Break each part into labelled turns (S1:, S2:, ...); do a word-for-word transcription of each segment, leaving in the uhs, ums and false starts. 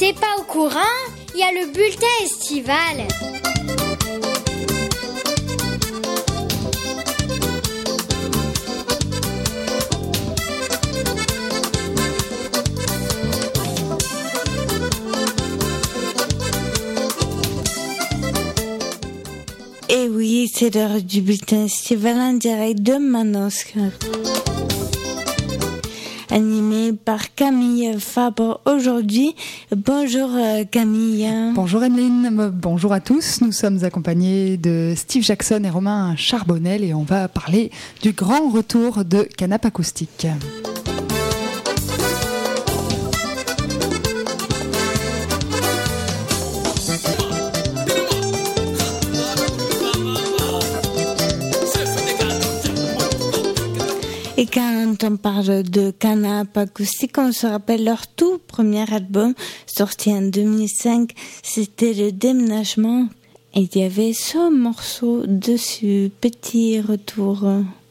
S1: T'es pas au courant? Il y a le bulletin estival.
S2: Et oui, c'est l'heure du bulletin estival en direct de Manosque. Animé par Camille Fabre aujourd'hui. Bonjour Camille.
S3: Bonjour Emeline, bonjour à tous. Nous sommes accompagnés de Steve Jackson et Romain Charbonnel et on va parler du grand retour de Canap Acoustique.
S2: Et quand on parle de Canap Acoustique, on se rappelle leur tout premier album sorti en deux mille cinq, c'était Le Déménagement. Et il y avait ce morceau dessus, Petit Retour.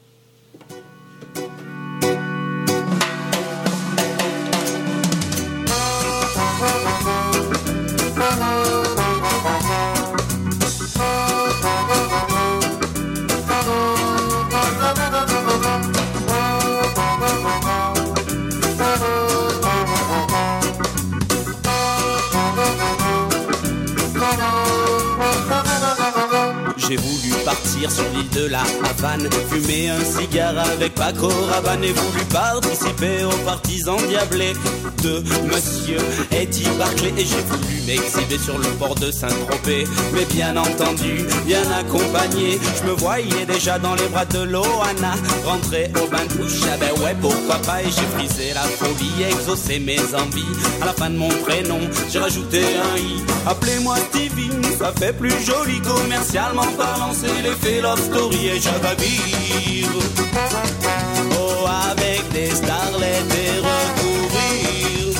S4: J'ai voulu partir sur l'île de la Havane, fumer un cigare avec Paco Rabanne et voulu participer aux parties endiablées de Monsieur Eddie Barclay. Et j'ai voulu m'exhiber sur le port de Saint-Tropez, mais bien entendu, bien accompagné. Je me voyais déjà dans les bras de Loana, rentrer au bain de douche, ah ben ouais pourquoi pas. Et j'ai frisé la folie, exaucé mes envies. À la fin de mon prénom, j'ai rajouté un i. Appelez-moi Stevie, ça fait plus joli commercialement parlant, c'est l'effet Love Story et j'avire. Oh, avec des starlettes et recouvrir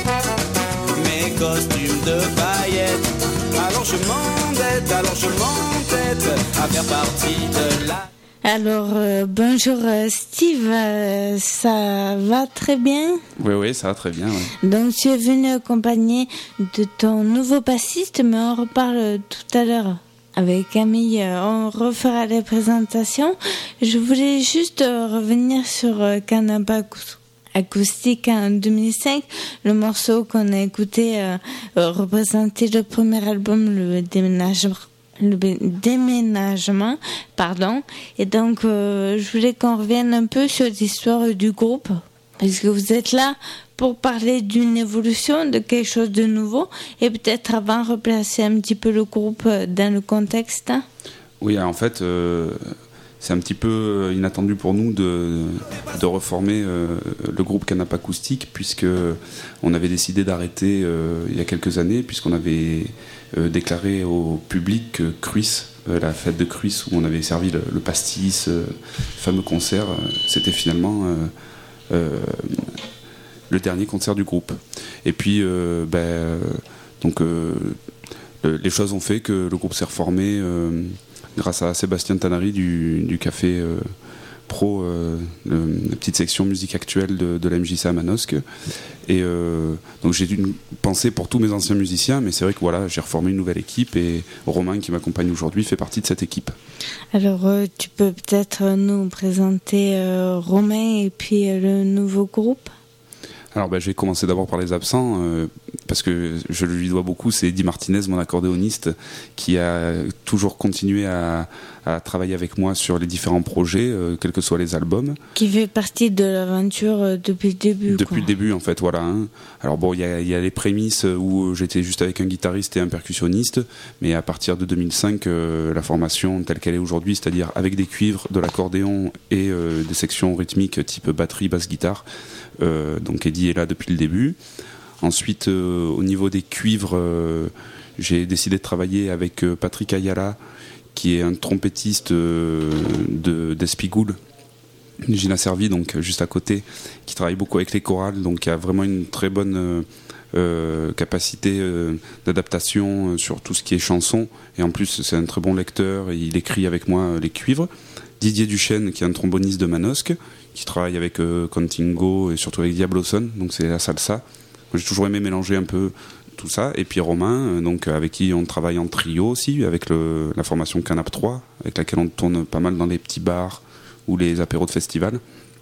S4: mes costumes de paillettes. Alors je m'endette, alors je m'entête à faire partie de la...
S2: Alors, euh, bonjour Steve, euh, ça va très bien?
S5: Oui, oui, ça va très bien. Ouais.
S2: Donc, tu es venu accompagné de ton nouveau bassiste, mais on reparle tout à l'heure. Avec Camille, on refera les présentations. Je voulais juste revenir sur Canap Acoustique en deux mille cinq. Le morceau qu'on a écouté euh, représentait le premier album, Le Déménagement. Le déménagement, pardon. Et donc, euh, je voulais qu'on revienne un peu sur l'histoire du groupe. Parce que vous êtes là pour parler d'une évolution, de quelque chose de nouveau, et peut-être avant replacer un petit peu le groupe dans le contexte.
S5: Oui, en fait, euh, c'est un petit peu inattendu pour nous de, de reformer euh, le groupe Canap Acoustique, puisque on avait décidé d'arrêter euh, il y a quelques années, puisqu'on avait euh, déclaré au public que Cruis, euh, la fête de Cruis, où on avait servi le, le pastis, euh, le fameux concert, euh, c'était finalement... Euh, euh, le dernier concert du groupe. Et puis, euh, ben, euh, donc, euh, les choses ont fait que le groupe s'est reformé euh, grâce à Sébastien Tanary du, du Café euh, Pro, euh, le, la petite section musique actuelle de, de la M J C à Manosque. Et euh, donc j'ai dû penser pour tous mes anciens musiciens, mais c'est vrai que voilà, j'ai reformé une nouvelle équipe et Romain qui m'accompagne aujourd'hui fait partie de cette équipe.
S2: Alors, euh, tu peux peut-être nous présenter euh, Romain et puis euh, le nouveau groupe?
S5: Alors ben, je vais commencer d'abord par les absents, euh, parce que je lui dois beaucoup, c'est Eddie Martinez, mon accordéoniste, qui a toujours continué à, à travailler avec moi sur les différents projets, euh, quels que soient les albums. Qui fait partie de l'aventure euh, depuis le début. Depuis quoi. le début, en fait, voilà. Hein. Alors bon, il y a, y a les prémices où j'étais juste avec un guitariste et un percussionniste, mais à partir de deux mille cinq, euh, la formation telle qu'elle est aujourd'hui, c'est-à-dire avec des cuivres, de l'accordéon et euh, des sections rythmiques type batterie, basse-guitare, Euh, donc Eddie est là depuis le début. Ensuite, euh, au niveau des cuivres, euh, j'ai décidé de travailler avec euh, Patrick Ayala, qui est un trompettiste euh, de, d'Espigoul, Gina Servi, donc juste à côté, qui travaille beaucoup avec les chorales, donc qui a vraiment une très bonne euh, euh, capacité euh, d'adaptation euh, sur tout ce qui est chanson. Et en plus, c'est un très bon lecteur, et il écrit avec moi euh, les cuivres. Didier Duchesne, qui est un tromboniste de Manosque, qui travaille avec euh, Contingo et surtout avec Diablo Son, donc c'est la salsa. Moi, j'ai toujours aimé mélanger un peu tout ça. Et puis Romain, euh, donc, avec qui on travaille en trio aussi, avec le, la formation Canap trois, avec laquelle on tourne pas mal dans les petits bars ou les apéros de festival.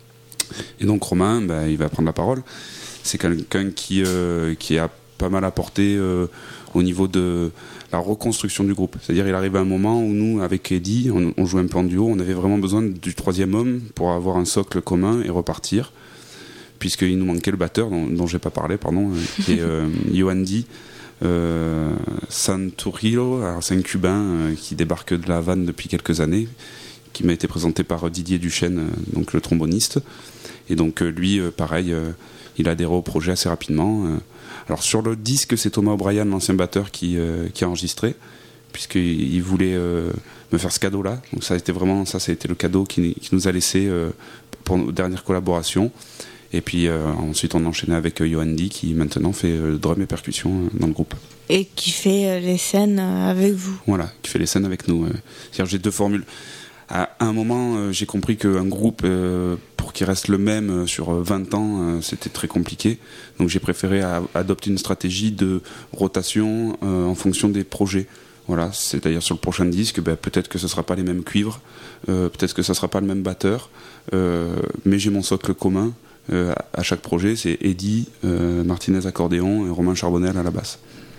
S5: Et donc Romain, bah, il va prendre la parole. C'est quelqu'un qui, euh, qui a pas mal apporté euh, au niveau de la reconstruction du groupe. C'est-à-dire il arrive à un moment où nous, avec Eddie, on, on jouait un peu en duo, on avait vraiment besoin du troisième homme pour avoir un socle commun et repartir, puisqu'il nous manquait le batteur, dont, dont j'ai pas parlé, pardon, euh, qui est euh, Yoandi euh, Santurillo. Alors c'est un Cubain euh, qui débarque de la Havane depuis quelques années, qui m'a été présenté par Didier Duchesne, euh, donc le tromboniste. Et donc euh, lui, euh, pareil, euh, il a adhéré au projet assez rapidement. Euh. Alors sur le disque, c'est Thomas O'Brien, l'ancien batteur, qui, euh, qui a enregistré, puisqu'il il voulait euh, me faire ce cadeau-là. Donc ça a été vraiment, ça, ça a été le cadeau qui, qui nous a laissé euh, pour nos dernières collaborations. Et puis euh, ensuite, on a enchaîné avec euh, Yoandi, qui maintenant fait euh, drum et percussion euh, dans le groupe.
S2: Et qui fait euh, les scènes euh, avec vous.
S5: Voilà, qui fait les scènes avec nous. Euh. C'est-à-dire, j'ai deux formules. À un moment, euh, j'ai compris qu'un groupe, euh, pour qu'il reste le même euh, sur vingt ans, euh, c'était très compliqué. Donc j'ai préféré à, adopter une stratégie de rotation euh, en fonction des projets. Voilà, c'est-à-dire sur le prochain disque, ben, peut-être que ce ne sera pas les mêmes cuivres, euh, peut-être que ce ne sera pas le même batteur, euh, mais j'ai mon socle commun euh, à chaque projet, c'est Eddie euh, Martinez accordéon et Romain Charbonnel à la basse.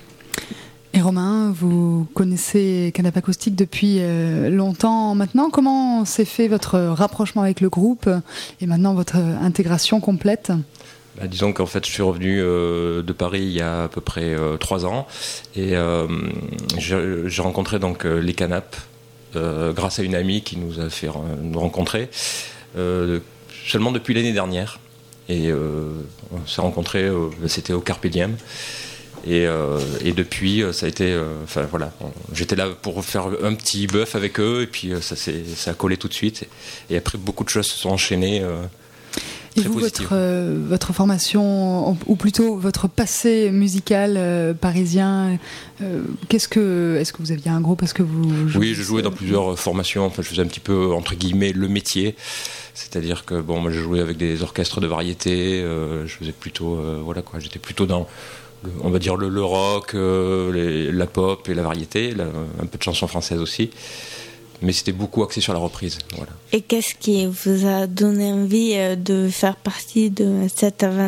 S3: Et Romain, vous connaissez Canap Acoustique depuis euh, longtemps maintenant. Comment s'est fait votre rapprochement avec le groupe et maintenant votre intégration complète ?
S6: Bah, disons qu'en fait, je suis revenu euh, de Paris il y a à peu près euh, trois ans et euh, j'ai, j'ai rencontré donc euh, les Canap euh, grâce à une amie qui nous a fait re- nous rencontrer euh, seulement depuis l'année dernière. Et euh, on s'est rencontrés, euh, c'était au Carpe Diem. Et, euh, et depuis, ça a été. Enfin euh, voilà, j'étais là pour faire un petit bœuf avec eux, et puis ça, s'est, ça a collé tout de suite. Et, et après, beaucoup de choses se sont enchaînées. Euh,
S3: et vous, votre, euh, votre formation, ou plutôt votre passé musical euh, parisien, euh, qu'est-ce que, est-ce que vous aviez un groupe, est-ce que vous jouez,
S6: Oui, je jouais dans plusieurs formations. Enfin, je faisais un petit peu entre guillemets le métier. C'est-à-dire que bon, moi, je jouais avec des orchestres de variété. Euh, je faisais plutôt, euh, voilà quoi, j'étais plutôt dans on va dire le, le rock, euh, les, la pop et la variété, la, un peu de chansons françaises aussi, mais c'était beaucoup axé sur la reprise. Voilà.
S2: Et qu'est-ce qui vous a donné envie de faire partie de cette aventure ?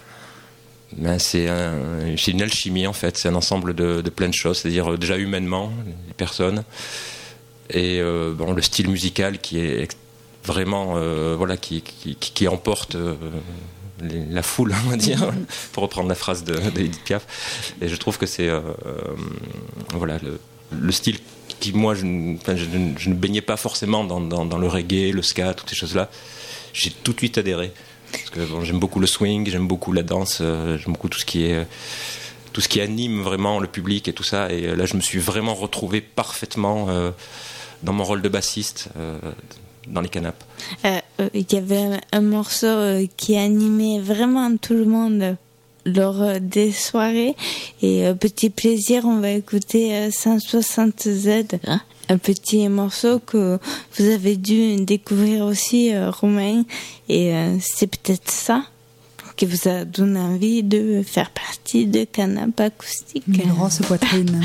S6: Ben c'est, un, c'est une alchimie en fait, c'est un ensemble de, de plein de choses, c'est-à-dire déjà humainement, les personnes, et euh, bon, le style musical qui est vraiment, euh, voilà, qui, qui, qui, qui emporte... Euh, Les, la foule, on va dire, pour reprendre la phrase de, d'Edith Piaf. Et je trouve que c'est euh, euh, voilà, le, le style qui, moi, je, enfin, je, je ne baignais pas forcément dans, dans, dans le reggae, le ska, toutes ces choses-là. J'ai tout de suite adhéré. Parce que bon, j'aime beaucoup le swing, j'aime beaucoup la danse, euh, j'aime beaucoup tout ce qui est... tout ce qui anime vraiment le public et tout ça. Et là, je me suis vraiment retrouvé parfaitement euh, dans mon rôle de bassiste, euh, dans les Canap.
S2: Euh, euh, il y avait un morceau euh, qui animait vraiment tout le monde lors euh, des soirées. Et euh, petit plaisir, on va écouter euh, cent soixante Z, hein, un petit morceau que vous avez dû découvrir aussi, euh, Romain. Et euh, c'est peut-être ça qui vous a donné envie de faire partie de Canap Acoustique.
S3: Une grosse poitrine.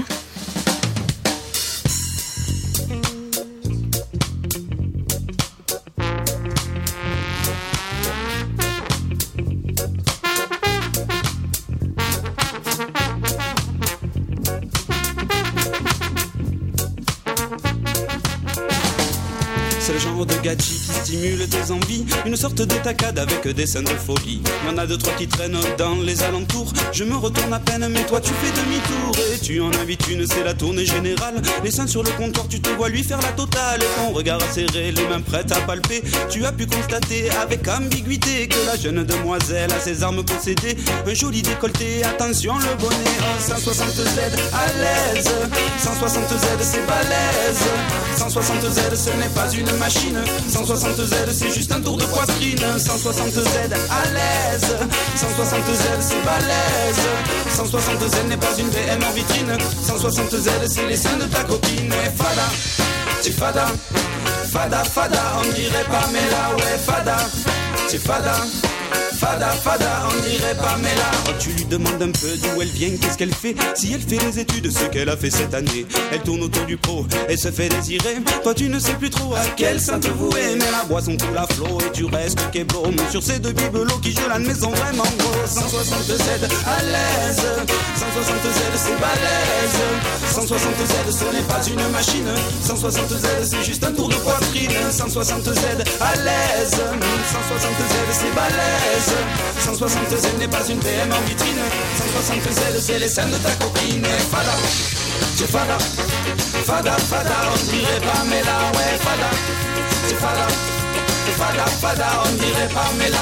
S4: C'est le genre de gadget qui stimule tes envies, une sorte d'étacade avec des scènes de folie. Y'en a deux trois qui traînent dans les alentours. Je me retourne à peine, mais toi tu fais demi-tour et tu en invites une, c'est la tournée générale. Les seins sur le comptoir, tu te vois lui faire la totale. Et ton regard serré, les mains prêtes à palper, tu as pu constater avec ambiguïté que la jeune demoiselle a ses armes possédées. Un joli décolleté, attention le bonnet. Oh, cent soixante Z à l'aise, cent soixante Z c'est balèze, cent soixante Z ce n'est pas une machine, cent soixante Z c'est juste un tour de poitrine, cent soixante Z à l'aise, cent soixante Z c'est balèze, cent soixante Z n'est pas une B M en vitrine, cent soixante Z c'est les seins de ta copine. Et fada, c'est fada, fada fada, on dirait pas mais là ouais fada, c'est fada, Fada, fada, on dirait Pamela. Quand tu lui demandes un peu d'où elle vient, qu'est-ce qu'elle fait, si elle fait des études, ce qu'elle a fait cette année, elle tourne autour du pot et se fait désirer. Toi tu ne sais plus trop à quelle sainte vouer, mais la boisson coule à flot et tu restes kéblo sur ces deux bibelots qui gelent mais sont vraiment gros. Cent soixante Z à l'aise, cent soixante Z c'est balèze, cent soixante Z ce n'est pas une machine, cent soixante Z c'est juste un tour de poitrine, cent soixante Z à l'aise, cent soixante Z c'est balèze, cent soixante Z n'est pas une V M en vitrine, cent soixante Z c'est les seins de ta copine. Fada, c'est fada, fada, fada, on dirait Pamela, ouais fada, c'est fada, fada, fada, on dirait Pamela.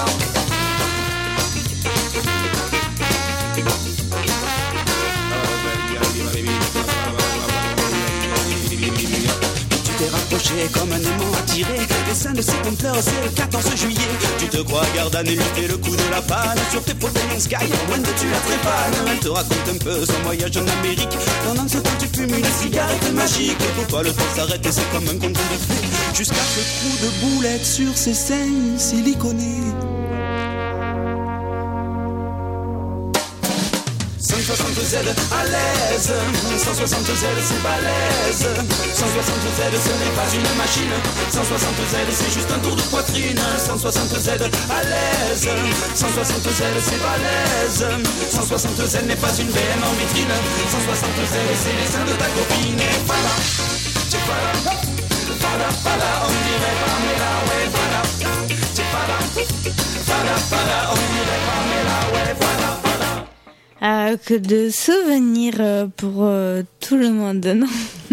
S4: Tu t'es rapproché comme un aimant attiré, les seins de ses compteurs, c'est le quatorze juillet. Tu te crois garde à nullité le coup de la panne, sur tes photos en sky, loin de tu la trépanes. Elle te raconte un peu son voyage en Amérique, pendant ce temps tu fumes une cigarette magique. Et pour toi le temps s'arrête et c'est comme un conte de fées, jusqu'à ce trou de boulette sur ses seins siliconés. cent soixante Z à l'aise, cent soixante Z c'est balèze, cent soixante Z ce n'est pas une machine, cent soixante Z c'est juste un tour de poitrine, cent soixante Z à l'aise, cent soixante Z c'est balèze, cent soixante Z n'est pas une V M en vitrine, cent soixante Z c'est les seins de ta copine. Et voilà, c'est voilà, voilà, voilà, on dirait Pamela, ouais voilà, c'est voilà, voilà, voilà, on dirait Pamela, ouais voilà.
S2: Ah, que de souvenirs pour euh, tout le monde, non?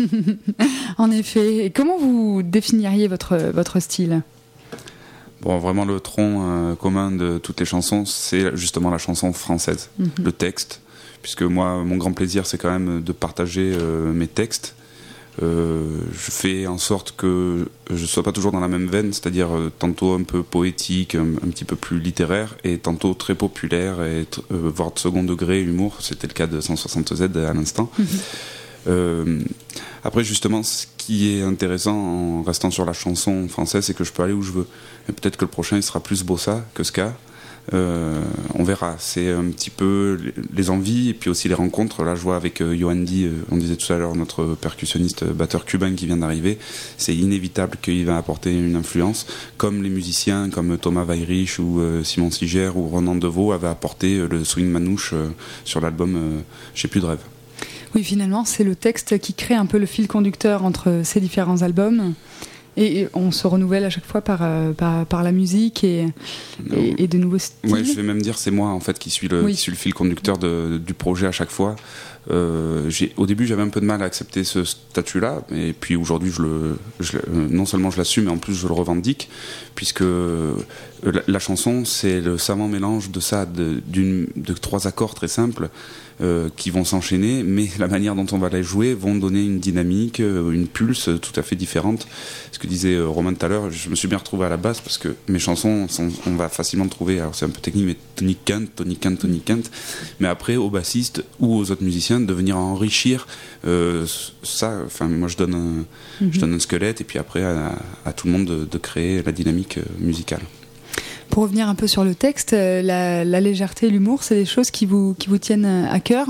S3: En effet. Et comment vous définiriez votre, votre style?
S5: Bon, vraiment, le tronc euh, commun de toutes les chansons, c'est justement la chanson française, mm-hmm. le texte. Puisque moi, mon grand plaisir, c'est quand même de partager euh, mes textes. Euh, je fais en sorte que je ne sois pas toujours dans la même veine, c'est-à-dire euh, tantôt un peu poétique, un, un petit peu plus littéraire, et tantôt très populaire, et euh, voire de second degré, humour. C'était le cas de cent soixante Z à l'instant. Mmh. Euh, après, justement, ce qui est intéressant en restant sur la chanson française, c'est que je peux aller où je veux. Et peut-être que le prochain, il sera plus bossa que ska. Euh, on verra, c'est un petit peu les envies et puis aussi les rencontres. Là je vois avec euh, Yoandi, euh, on disait tout à l'heure, notre percussionniste batteur cubain qui vient d'arriver, c'est inévitable qu'il va apporter une influence, comme les musiciens comme Thomas Weyrich ou euh, Simon Siger ou Ronan Deveau avaient apporté euh, le swing manouche euh, sur l'album euh, J'ai plus de rêve.
S3: Oui, finalement c'est le texte qui crée un peu le fil conducteur entre ces différents albums. Et on se renouvelle à chaque fois par, par, par la musique et, et, et de nouveaux styles.
S5: Ouais, je vais même dire c'est moi en fait qui suis le, oui. qui suis le fil conducteur de, du projet à chaque fois. Euh, j'ai, au début j'avais un peu de mal à accepter ce statut-là, et puis aujourd'hui je le, je, non seulement je l'assume, mais en plus je le revendique, puisque la, la chanson c'est le savant mélange de ça, de, d'une, de trois accords très simples. Euh, qui vont s'enchaîner, mais la manière dont on va les jouer vont donner une dynamique, euh, une pulse tout à fait différente. Ce que disait euh, Romain tout à l'heure, je me suis bien retrouvé à la basse parce que mes chansons, sont, on va facilement trouver, alors c'est un peu technique, mais Tony Kent, Tony Kent, Tony Kent, mais après aux bassistes ou aux autres musiciens de venir enrichir euh, ça. Enfin, moi je donne, un, mm-hmm. je donne un squelette et puis après à, à tout le monde de, de créer la dynamique musicale.
S3: Pour revenir un peu sur le texte, la, la légèreté et l'humour, c'est des choses qui vous, qui vous tiennent à cœur?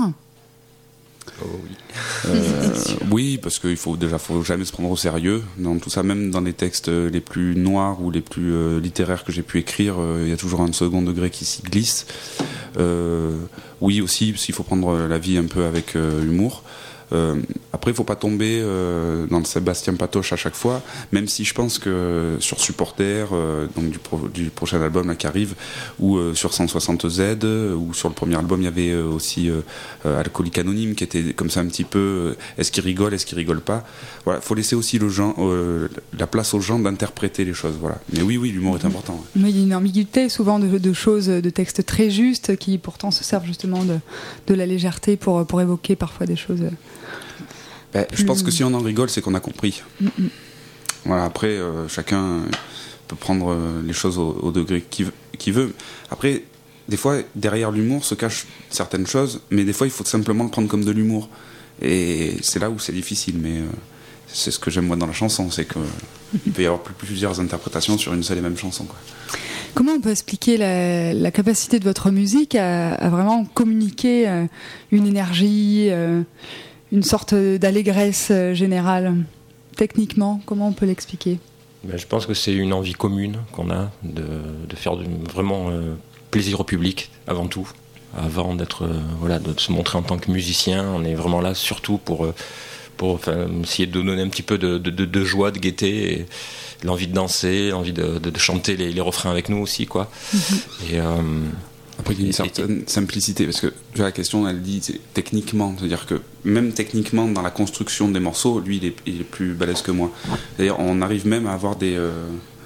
S6: Oh oui.
S5: Euh, oui, parce qu'il faut déjà, faut jamais se prendre au sérieux dans tout ça, même dans les textes les plus noirs ou les plus euh, littéraires que j'ai pu écrire, il euh, y a toujours un second degré qui s'y glisse. Euh, oui aussi, parce qu'il faut prendre la vie un peu avec euh, humour. Euh, après, il ne faut pas tomber euh, dans le Sébastien Patoche à chaque fois, même si je pense que sur Supporter, euh, donc du, pro, du prochain album là, qui arrive, ou euh, sur cent soixante Z, euh, ou sur le premier album, il y avait euh, aussi euh, euh, Alcoolique Anonyme, qui était comme ça un petit peu euh, est-ce qu'il rigole, est-ce qu'il rigole pas. Voilà, faut laisser aussi le genre, euh, la place aux gens d'interpréter les choses. Voilà. Mais oui, oui, l'humour est important. Ouais.
S3: Mais il y a une ambiguïté souvent de, de choses, de textes très justes qui pourtant se servent justement de, de la légèreté pour, pour évoquer parfois des choses.
S5: Ben, je pense que si on en rigole, c'est qu'on a compris. Mm-mm. Voilà, après, euh, chacun peut prendre euh, les choses au, au degré qu'il, qu'il veut. Après, des fois, derrière l'humour se cachent certaines choses, mais des fois, il faut simplement le prendre comme de l'humour. Et c'est là où c'est difficile, mais euh, c'est ce que j'aime moi dans la chanson, c'est qu'il peut y avoir plusieurs interprétations sur une seule et même chanson, quoi.
S3: Comment on peut expliquer la, la capacité de votre musique à, à vraiment communiquer euh, une énergie, euh, une sorte d'allégresse euh, générale? Techniquement, comment on peut l'expliquer?
S6: Ben, je pense que c'est une envie commune qu'on a de, de faire du, vraiment euh, plaisir au public avant tout. Avant d'être, euh, voilà, de se montrer en tant que musicien, on est vraiment là surtout pour, euh, pour enfin, essayer de donner un petit peu de, de, de, de joie, de gaieté, et l'envie de danser, l'envie de, de, de chanter les, les refrains avec nous aussi, quoi. Mm-hmm. Et, euh,
S5: Après, il y a une certaine simplicité, parce que la question, elle dit c'est techniquement, c'est-à-dire que même techniquement, dans la construction des morceaux, lui, il est, il est plus balèze que moi. D'ailleurs, on arrive même à avoir des... Euh,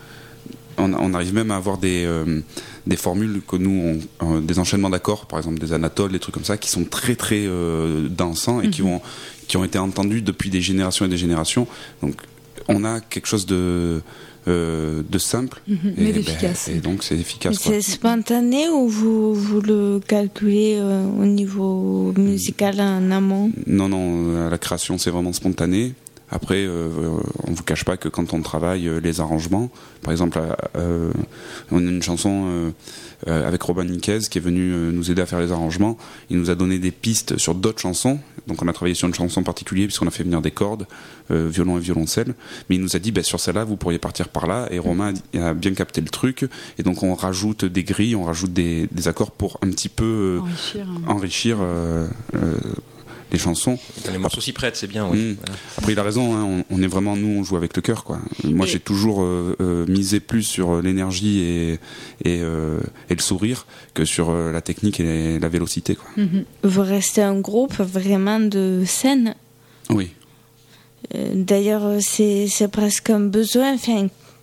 S5: on, on arrive même à avoir des, euh, des formules que nous, on, euh, des enchaînements d'accords, par exemple des anatoles, des trucs comme ça, qui sont très très euh, dansants et mm-hmm. qui, vont, qui ont été entendus depuis des générations et des générations. Donc, on a quelque chose de... Euh, de simple
S3: mmh,
S5: et,
S3: mais d'efficace.
S5: Ben, et donc c'est efficace.
S2: C'est spontané ou vous, vous le calculez euh, au niveau musical en amont?
S5: Non, non, la création c'est vraiment spontané. Après, euh, on ne vous cache pas que quand on travaille euh, les arrangements, par exemple, euh, on a une chanson euh, euh, avec Robin Niquez qui est venu euh, nous aider à faire les arrangements. Il nous a donné des pistes sur d'autres chansons. Donc on a travaillé sur une chanson particulière puisqu'on a fait venir des cordes, euh, violon et violoncelle. Mais il nous a dit, bah, sur celle-là, vous pourriez partir par là. Et Romain a, a bien capté le truc. Et donc on rajoute des grilles, on rajoute des, des accords pour un petit peu euh, enrichir, enrichir euh, euh, les chansons.
S6: Quand les morceaux s'y prêtent, c'est bien. Oui.
S5: Mmh. Voilà. Après, il a raison. Hein, on, on est vraiment, nous, on joue avec le cœur, quoi. Moi, et... j'ai toujours euh, euh, misé plus sur l'énergie et, et, euh, et le sourire que sur euh, la technique et la vélocité, quoi.
S2: Mmh. Vous restez un groupe vraiment de scène.
S5: Oui.
S2: Euh, d'ailleurs, c'est, c'est presque un besoin. Enfin,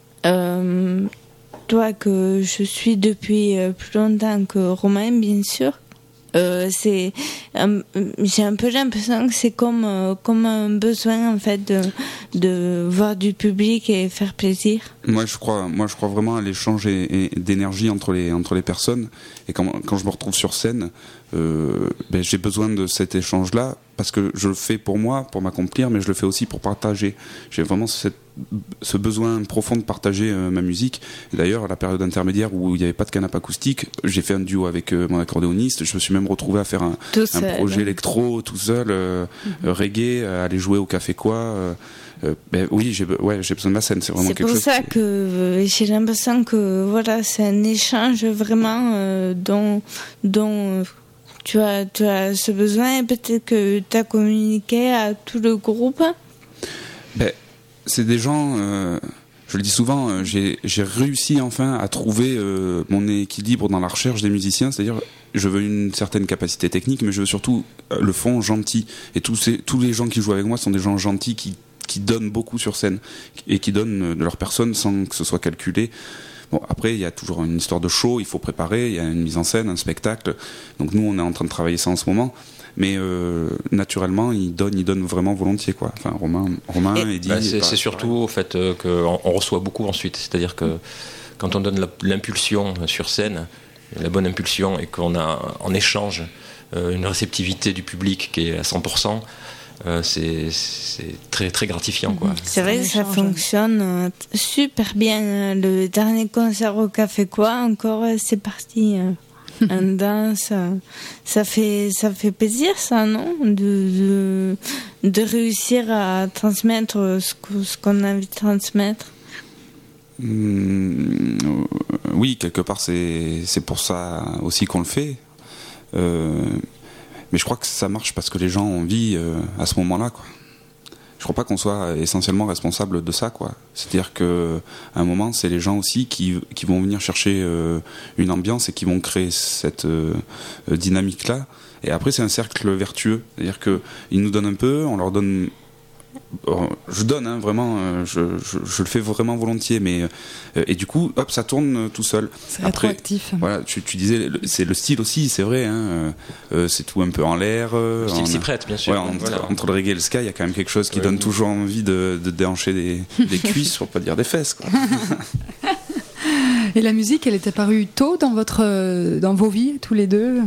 S2: euh, toi, que je suis depuis plus longtemps que Romain, bien sûr. Euh, c'est, euh, j'ai un peu l'impression que c'est comme, euh, comme un besoin en fait de, de voir du public et faire plaisir.
S5: Moi je crois, moi je crois vraiment à l'échange et, et d'énergie entre les, entre les personnes. Et quand, quand je me retrouve sur scène, euh, ben, j'ai besoin de cet échange-là parce que je le fais pour moi, pour m'accomplir, mais je le fais aussi pour partager. J'ai vraiment cette, ce besoin profond de partager euh, ma musique. Et d'ailleurs, à la période intermédiaire où il n'y avait pas de canapé acoustique, j'ai fait un duo avec euh, mon accordéoniste. Je me suis même retrouvé à faire un, un projet électro tout seul, euh, mm-hmm. reggae, à aller jouer au Café Quoi. Euh, Euh, ben oui, j'ai, ouais, j'ai besoin de la scène, c'est vraiment
S2: c'est
S5: quelque chose.
S2: C'est pour ça
S5: qui...
S2: que euh, j'ai l'impression que voilà, c'est un échange vraiment euh, dont, dont tu as, tu as ce besoin et peut-être que tu as communiqué à tout le groupe.
S5: Ben, c'est des gens, euh, je le dis souvent, euh, j'ai, j'ai réussi enfin à trouver euh, mon équilibre dans la recherche des musiciens, c'est-à-dire je veux une certaine capacité technique, mais je veux surtout euh, le fond gentil. Et tous, ces, tous les gens qui jouent avec moi sont des gens gentils qui qui donnent beaucoup sur scène et qui donnent de leur personne sans que ce soit calculé. Bon, après, il y a toujours une histoire de show, il faut préparer, il y a une mise en scène, un spectacle. Donc nous, on est en train de travailler ça en ce moment. Mais euh, naturellement, ils donnent, ils donnent vraiment volontiers, quoi. Enfin, Romain, Romain et, Eddie.
S6: Bah, c'est, c'est surtout au fait euh, qu'on on reçoit beaucoup ensuite. C'est-à-dire que quand on donne la, l'impulsion sur scène, la bonne impulsion, et qu'on a en échange euh, une réceptivité du public qui est à cent pour cent, Euh, c'est, c'est très, très gratifiant, quoi.
S2: C'est vrai que ça fonctionne euh, super bien. Le dernier concert au Café Quoi, encore, c'est parti. Euh, en danse. Euh, ça, fait, ça fait plaisir, ça, non de, de, de réussir à transmettre ce, que, ce qu'on a envie de transmettre.
S5: Mmh, oui, quelque part, c'est, c'est pour ça aussi qu'on le fait. Euh, Mais je crois que ça marche parce que les gens ont envie euh, à ce moment-là, quoi. Je crois pas qu'on soit essentiellement responsable de ça, quoi. C'est-à-dire que à un moment, c'est les gens aussi qui qui vont venir chercher euh, une ambiance et qui vont créer cette euh, dynamique-là. Et après, c'est un cercle vertueux. C'est-à-dire que ils nous donnent un peu, on leur donne. Je donne, hein, vraiment, je, je, je le fais vraiment volontiers, mais euh, et du coup, hop, ça tourne tout seul.
S3: C'est rétroactif.
S5: Voilà, tu, tu disais, c'est le style aussi, c'est vrai. Hein, euh, c'est tout un peu en l'air. Euh,
S6: le style
S5: en,
S6: s'y prête, bien sûr.
S5: Ouais, entre,
S6: voilà.
S5: entre le reggae et le ska, il y a quand même quelque chose qui oui, donne oui. toujours envie de, de déhancher des, des cuisses, pour pas dire des fesses, quoi.
S3: Et la musique, elle est apparue tôt dans votre, dans vos vies, tous les deux?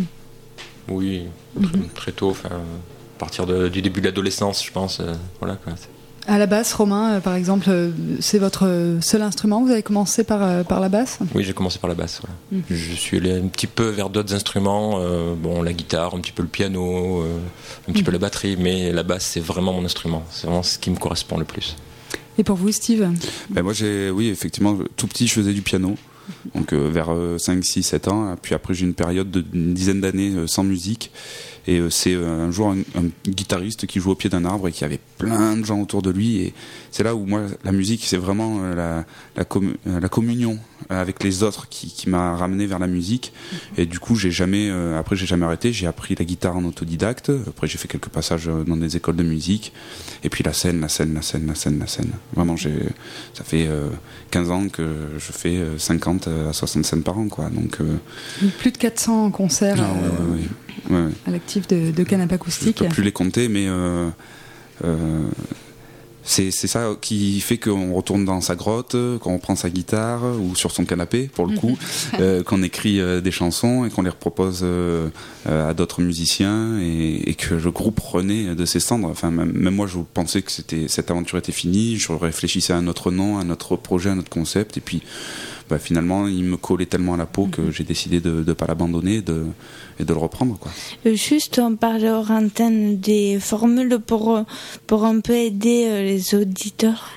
S6: Oui, mm-hmm. très, très tôt. Enfin. À partir de, du début de l'adolescence, je pense. Euh, voilà, quoi.
S3: À la basse, Romain, euh, par exemple, euh, c'est votre seul instrument. Vous avez commencé par, euh, par la basse ?
S6: Oui, j'ai commencé par la basse. Voilà.
S3: Mmh.
S6: Je suis allé un petit peu vers d'autres instruments, euh, bon, la guitare, un petit peu le piano, euh, un petit mmh. peu la batterie, mais la basse, c'est vraiment mon instrument. C'est vraiment ce qui me correspond le plus.
S3: Et pour vous, Steve ?
S5: Ben moi, j'ai, oui, effectivement, tout petit, je faisais du piano. Donc euh, vers euh, cinq, six, sept ans. Puis après, j'ai eu une période d'une dizaine d'années euh, sans musique. Et euh, c'est euh, un jour un, un guitariste qui joue au pied d'un arbre et qui avait plein de gens autour de lui. Et c'est là où moi, la musique, c'est vraiment euh, la, la, com- euh, la communion avec les autres qui, qui m'a ramené vers la musique. Et du coup, j'ai jamais, euh, après, j'ai jamais arrêté. J'ai appris la guitare en autodidacte. Après, j'ai fait quelques passages dans des écoles de musique. Et puis la scène, la scène, la scène, la scène, la scène. Vraiment, j'ai, ça fait euh, quinze ans que je fais euh, cinquante à soixante scènes par an, quoi. Donc, euh...
S3: plus de quatre cents concerts.
S5: Ah, ouais,
S3: euh...
S5: ouais, ouais. Ouais, ouais.
S3: à l'actif de, de Canap Acoustique.
S5: Je ne peux plus les compter, mais euh, euh, c'est, c'est ça qui fait qu'on retourne dans sa grotte, qu'on reprend sa guitare ou sur son canapé, pour le coup, euh, qu'on écrit euh, des chansons et qu'on les repropose euh, à d'autres musiciens et, et que le groupe renaît de ses cendres. Enfin, même, même moi, je pensais que c'était, cette aventure était finie, je réfléchissais à un autre nom, à un autre projet, à un autre concept, et puis bah, finalement, il me collait tellement à la peau que j'ai décidé de ne pas l'abandonner de, et de le reprendre, quoi.
S2: Juste, on parlait hors antenne des formules pour, pour un peu aider les auditeurs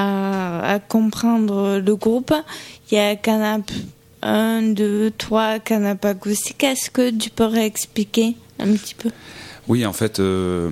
S2: à, à comprendre le groupe. Il y a Canap un, deux, trois, Canap Acoustique. Est-ce que tu pourrais expliquer un petit peu ?
S5: Oui, en fait... Euh,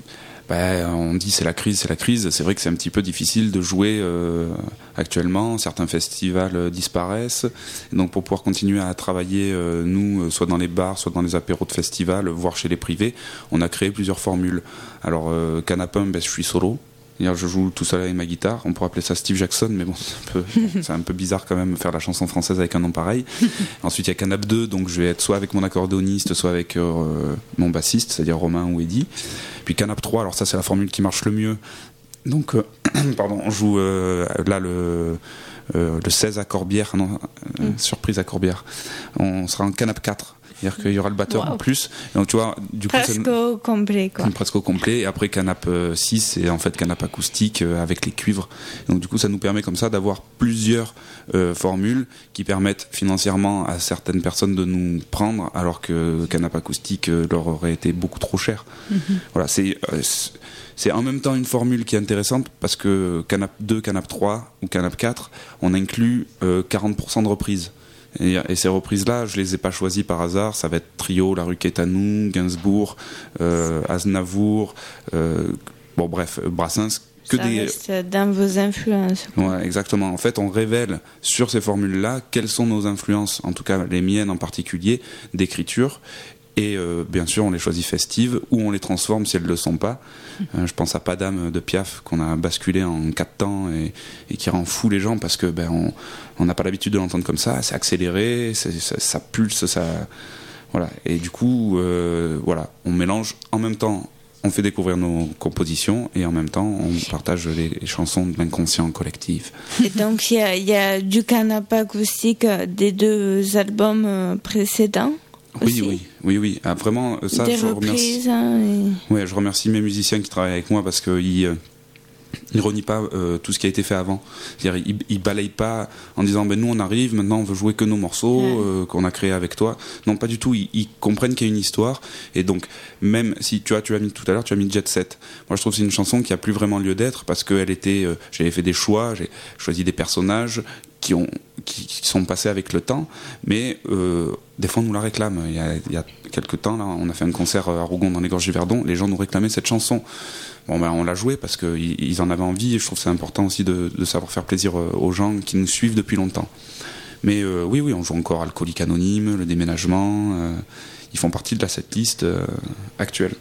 S5: Ben, on dit c'est la crise, c'est la crise. C'est vrai que c'est un petit peu difficile de jouer euh, actuellement. Certains festivals euh, disparaissent. Et donc pour pouvoir continuer à travailler, euh, nous, soit dans les bars, soit dans les apéros de festivals, voire chez les privés, on a créé plusieurs formules. Alors, euh, Canap un, ben, je suis solo. Je joue tout seul avec ma guitare. On pourrait appeler ça Steve Jackson, mais bon, c'est un peu, c'est un peu bizarre quand même faire la chanson française avec un nom pareil. Ensuite, il y a Canap deux, donc je vais être soit avec mon accordéoniste, soit avec euh, mon bassiste, c'est-à-dire Romain ou Eddy. Puis Canap trois, alors ça c'est la formule qui marche le mieux. Donc, euh, pardon, on joue euh, là le, euh, le seize à Corbière, non, euh, mm. surprise à Corbière. On sera en Canap quatre. C'est-à-dire qu'il y aura le batteur wow. en plus. Et donc, tu vois, du coup,
S2: presque au complet, quoi.
S5: Presque au complet. Et après, Canap six, c'est en fait Canap Acoustique euh, avec les cuivres. Et donc, du coup, ça nous permet comme ça d'avoir plusieurs euh, formules qui permettent financièrement à certaines personnes de nous prendre, alors que Canap Acoustique euh, leur aurait été beaucoup trop cher. Mm-hmm. Voilà, c'est, euh, c'est en même temps une formule qui est intéressante parce que Canap deux, Canap trois ou Canap quatre, on inclut euh, quarante pour cent de reprises. Et, et ces reprises-là, je les ai pas choisies par hasard. Ça va être Trio, La Rue Quétanou, Gainsbourg, euh, Aznavour, euh, bon bref, Brassens. Que
S2: ça
S5: des...
S2: reste dans vos influences.
S5: Ouais, exactement. En fait, on révèle sur ces formules-là quelles sont nos influences, en tout cas les miennes en particulier, d'écriture. Et euh, bien sûr, on les choisit festives ou on les transforme si elles ne le sont pas. Euh, je pense à Pas d'âme de Piaf qu'on a basculé en quatre temps et, et qui rend fou les gens parce que ben on on n'a pas l'habitude de l'entendre comme ça. C'est accéléré, c'est, ça, ça pulse, ça voilà. Et du coup, euh, voilà, on mélange en même temps. On fait découvrir nos compositions et en même temps, on partage les chansons de l'inconscient collectif.
S2: Et donc, il y a, y a du Canap Acoustique des deux albums précédents.
S5: Oui,
S2: aussi.
S5: oui, oui, oui. Ah, vraiment, ça,
S2: des
S5: je
S2: reprises,
S5: remercie.
S2: Hein, et...
S5: Ouais, je remercie mes musiciens qui travaillent avec moi parce qu'ils euh, ils renient pas euh, tout ce qui a été fait avant. C'est-à-dire, ils, ils balayent pas en disant, ben nous on arrive, maintenant on veut jouer que nos morceaux ouais. euh, qu'on a créés avec toi. Non, pas du tout. Ils, ils comprennent qu'il y a une histoire. Et donc, même si tu as, tu as mis tout à l'heure, tu as mis Jet Set. Moi, je trouve que c'est une chanson qui a plus vraiment lieu d'être parce qu'elle était, euh, j'avais fait des choix, j'ai choisi des personnages qui ont qui, qui sont passés avec le temps, mais euh, des fois on nous la réclame. Il y a, il y a quelques temps là, on a fait un concert à Rougon dans les Gorges du Verdon, les gens nous réclamaient cette chanson. Bon ben on l'a jouée parce qu'ils ils en avaient envie et je trouve que c'est important aussi de, de savoir faire plaisir aux gens qui nous suivent depuis longtemps. Mais euh, oui oui, on joue encore Alcoolique Anonyme, Le Déménagement, euh, ils font partie de la setlist euh, actuelle.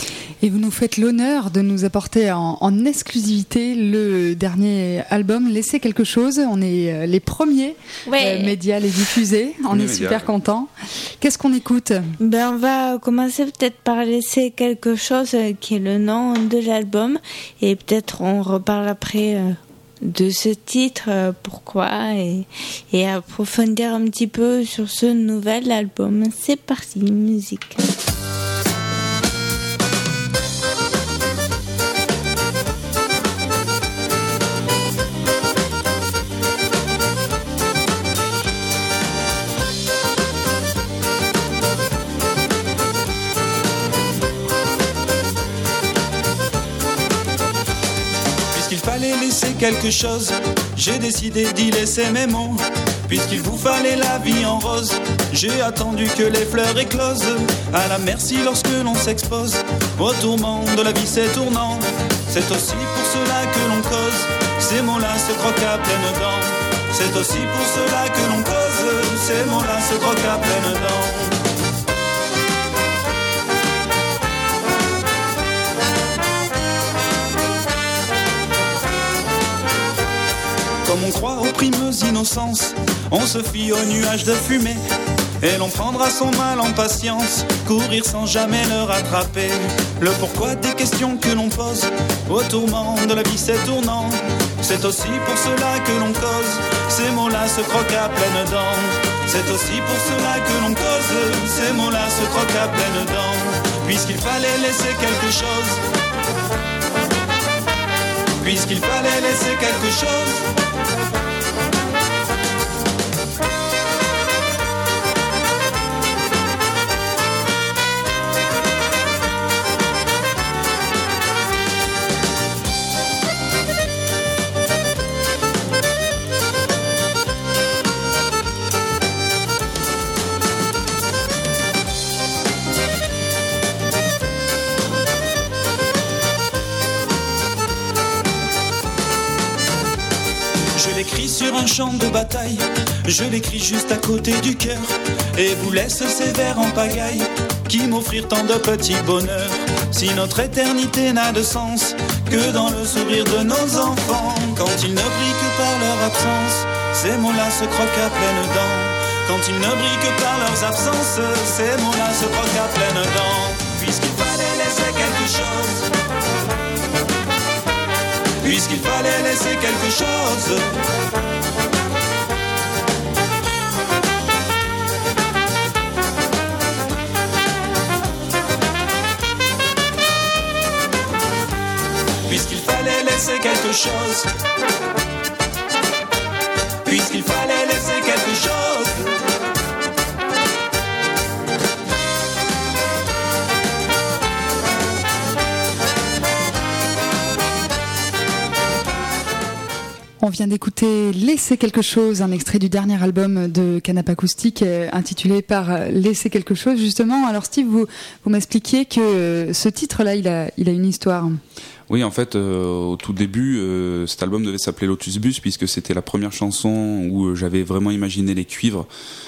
S3: Et vous nous faites l'honneur de nous apporter en, en exclusivité le dernier album Laissez quelque chose. On est les premiers ouais. euh, médias à les diffuser. On est médias, super ouais. contents. Qu'est-ce qu'on écoute ?
S2: Ben, on va commencer peut-être par Laisser quelque chose, qui est le nom de l'album. Et peut-être on reparle après euh, de ce titre, euh, pourquoi, et, et approfondir un petit peu sur ce nouvel album. C'est parti, musique.
S4: quelque chose, j'ai décidé d'y laisser mes mots. Puisqu'il vous fallait la vie en rose, j'ai attendu que les fleurs éclosent. À la merci lorsque l'on s'expose au tourment de la vie, c'est tournant. C'est aussi pour cela que l'on cause, ces mots-là se croquent à pleines dents. C'est aussi pour cela que l'on cause, ces mots-là se croquent à pleines dents. Comme on croit aux primes innocences, on se fie aux nuages de fumée. Et l'on prendra son mal en patience, courir sans jamais le rattraper. Le pourquoi des questions que l'on pose, au tourment de la vie c'est tournant. C'est aussi pour cela que l'on cause, ces mots-là se croquent à pleines dents. C'est aussi pour cela que l'on cause, ces mots-là se croquent à pleines dents. Puisqu'il fallait laisser quelque chose, puisqu'il fallait laisser quelque chose. Sur un champ de bataille, je l'écris juste à côté du cœur et vous laisse ces vers en pagaille qui m'offrirent tant de petits bonheurs. Si notre éternité n'a de sens que dans le sourire de nos enfants, quand ils ne brillent que par leur absence, ces mots-là se croquent à pleines dents. Quand ils ne brillent que par leurs absences, ces mots-là se croquent à pleines dents. Puisqu'il fallait laisser quelque chose, puisqu'il fallait laisser quelque chose. Puisqu'il fallait laisser quelque chose, puisqu'il fallait laisser quelque chose.
S3: On vient d'écouter Laisser quelque chose, un extrait du dernier album de Canap Acoustique euh, intitulé par Laisser quelque chose, justement. Alors Steve, vous, vous m'expliquiez que euh, ce titre-là, il a, il a une histoire.
S5: Oui, en fait, euh, au tout début, euh, cet album devait s'appeler Lotus Bus, puisque c'était la première chanson où j'avais vraiment imaginé les cuivres.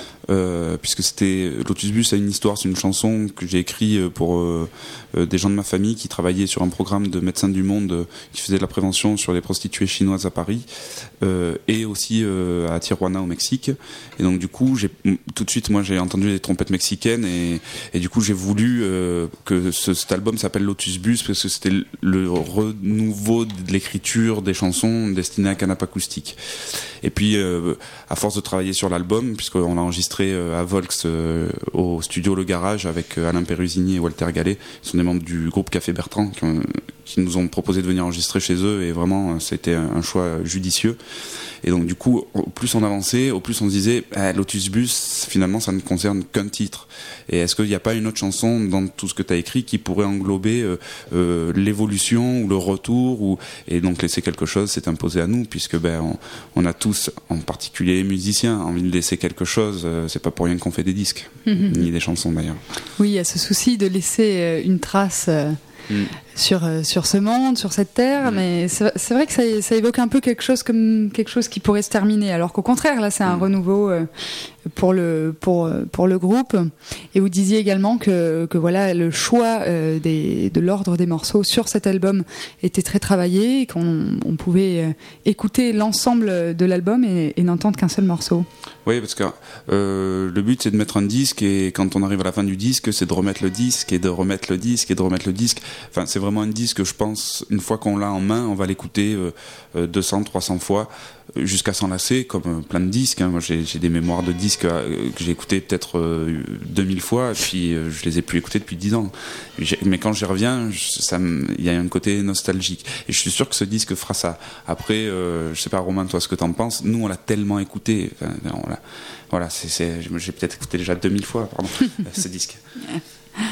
S5: Euh, puisque c'était Lotus Bus a une histoire, c'est une chanson que j'ai écrite pour euh, euh, des gens de ma famille qui travaillaient sur un programme de Médecins du Monde euh, qui faisait de la prévention sur les prostituées chinoises à Paris euh, et aussi euh, à Tijuana au Mexique. Et donc du coup, j'ai, tout de suite, moi j'ai entendu des trompettes mexicaines et, et du coup j'ai voulu euh, que ce, cet album s'appelle Lotus Bus parce que c'était le renouveau de l'écriture des chansons destinées à Canap Acoustique. Et puis, euh, à force de travailler sur l'album, puisqu'on l'a enregistré euh, à Volx, euh, au studio Le Garage, avec euh, Alain Perusini et Walter Gallet, qui sont des membres du groupe Café Bertrand, qui, ont, qui nous ont proposé de venir enregistrer chez eux, et vraiment, c'était un choix judicieux. Et donc, du coup, au plus on avançait, au plus on se disait, eh, Lotus Bus, finalement, ça ne concerne qu'un titre. Et est-ce qu'il n'y a pas une autre chanson dans tout ce que tu as écrit qui pourrait englober euh, euh, l'évolution ou le retour ou... Et donc, laisser quelque chose s'est imposé à nous, puisque ben, on, on a tous, en particulier les musiciens, envie de laisser quelque chose. Euh, c'est pas pour rien qu'on fait des disques, mmh. ni des chansons d'ailleurs.
S3: Oui, il y a ce souci de laisser une trace... Euh... Mm. Sur, euh, sur ce monde, sur cette terre, mm. mais c'est, c'est vrai que ça, ça évoque un peu quelque chose comme quelque chose qui pourrait se terminer, alors qu'au contraire, là, c'est un mm. renouveau euh, pour, le, pour, pour le groupe. Et vous disiez également que, que voilà, le choix euh, des, de l'ordre des morceaux sur cet album était très travaillé, et qu'on on pouvait euh, écouter l'ensemble de l'album et, et n'entendre qu'un seul morceau.
S5: Oui, parce que euh, le but, c'est de mettre un disque, et quand on arrive à la fin du disque, c'est de remettre le disque, et de remettre le disque, et de remettre le disque. Enfin, c'est vraiment un disque, je pense, une fois qu'on l'a en main, on va l'écouter euh, deux cents, trois cents fois, jusqu'à s'en lasser, comme plein de disques. Hein. Moi, j'ai, j'ai des mémoires de disques euh, que j'ai écoutés peut-être euh, deux mille fois, et puis euh, je les ai plus écoutés depuis dix ans. J'ai, mais quand j'y reviens, il y a un côté nostalgique. Et je suis sûr que ce disque fera ça. Après, euh, je sais pas, Romain, toi, ce que t'en penses. Nous, on l'a tellement écouté. Enfin, on l'a, voilà, c'est, c'est, j'ai peut-être écouté déjà deux mille fois, pardon, ce disque.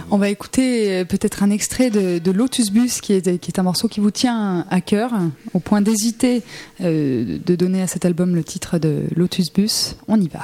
S3: On va écouter peut-être un extrait de, de Lotus Bus, qui est, qui est un morceau qui vous tient à cœur, au point d'hésiter euh, de donner à cet album le titre de Lotus Bus. On y va.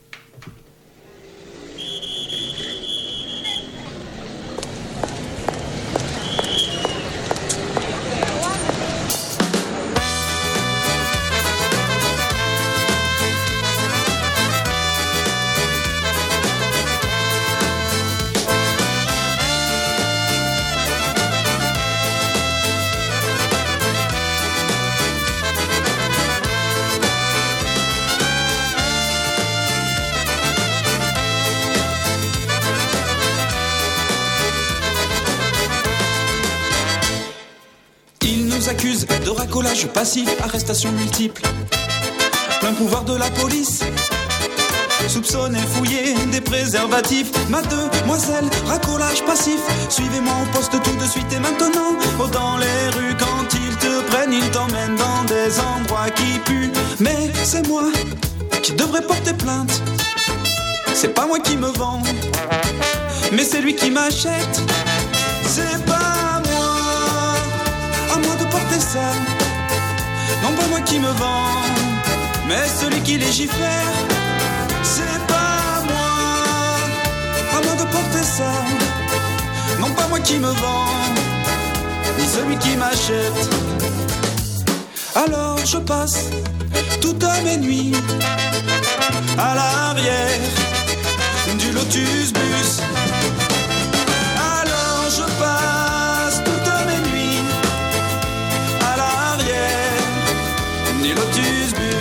S7: Accuse de racolage passif, arrestation multiple, plein pouvoir de la police, soupçonné, fouillé, des préservatifs. Mademoiselle, racolage passif, suivez-moi au poste tout de suite et maintenant. Oh, dans les rues, quand ils te prennent, ils t'emmènent dans des endroits qui puent. Mais c'est moi qui devrais porter plainte, c'est pas moi qui me vends, mais c'est lui qui m'achète. C'est pas à moi de porter ça, non pas moi qui me vends, mais celui qui légifère. C'est pas moi, à moi de porter ça, non pas moi qui me vends, ni celui qui m'achète. Alors je passe toutes mes nuits à l'arrière du Lotus Bus. Alors je passe toutes mes nuits à l'arrière du Lotus Bus.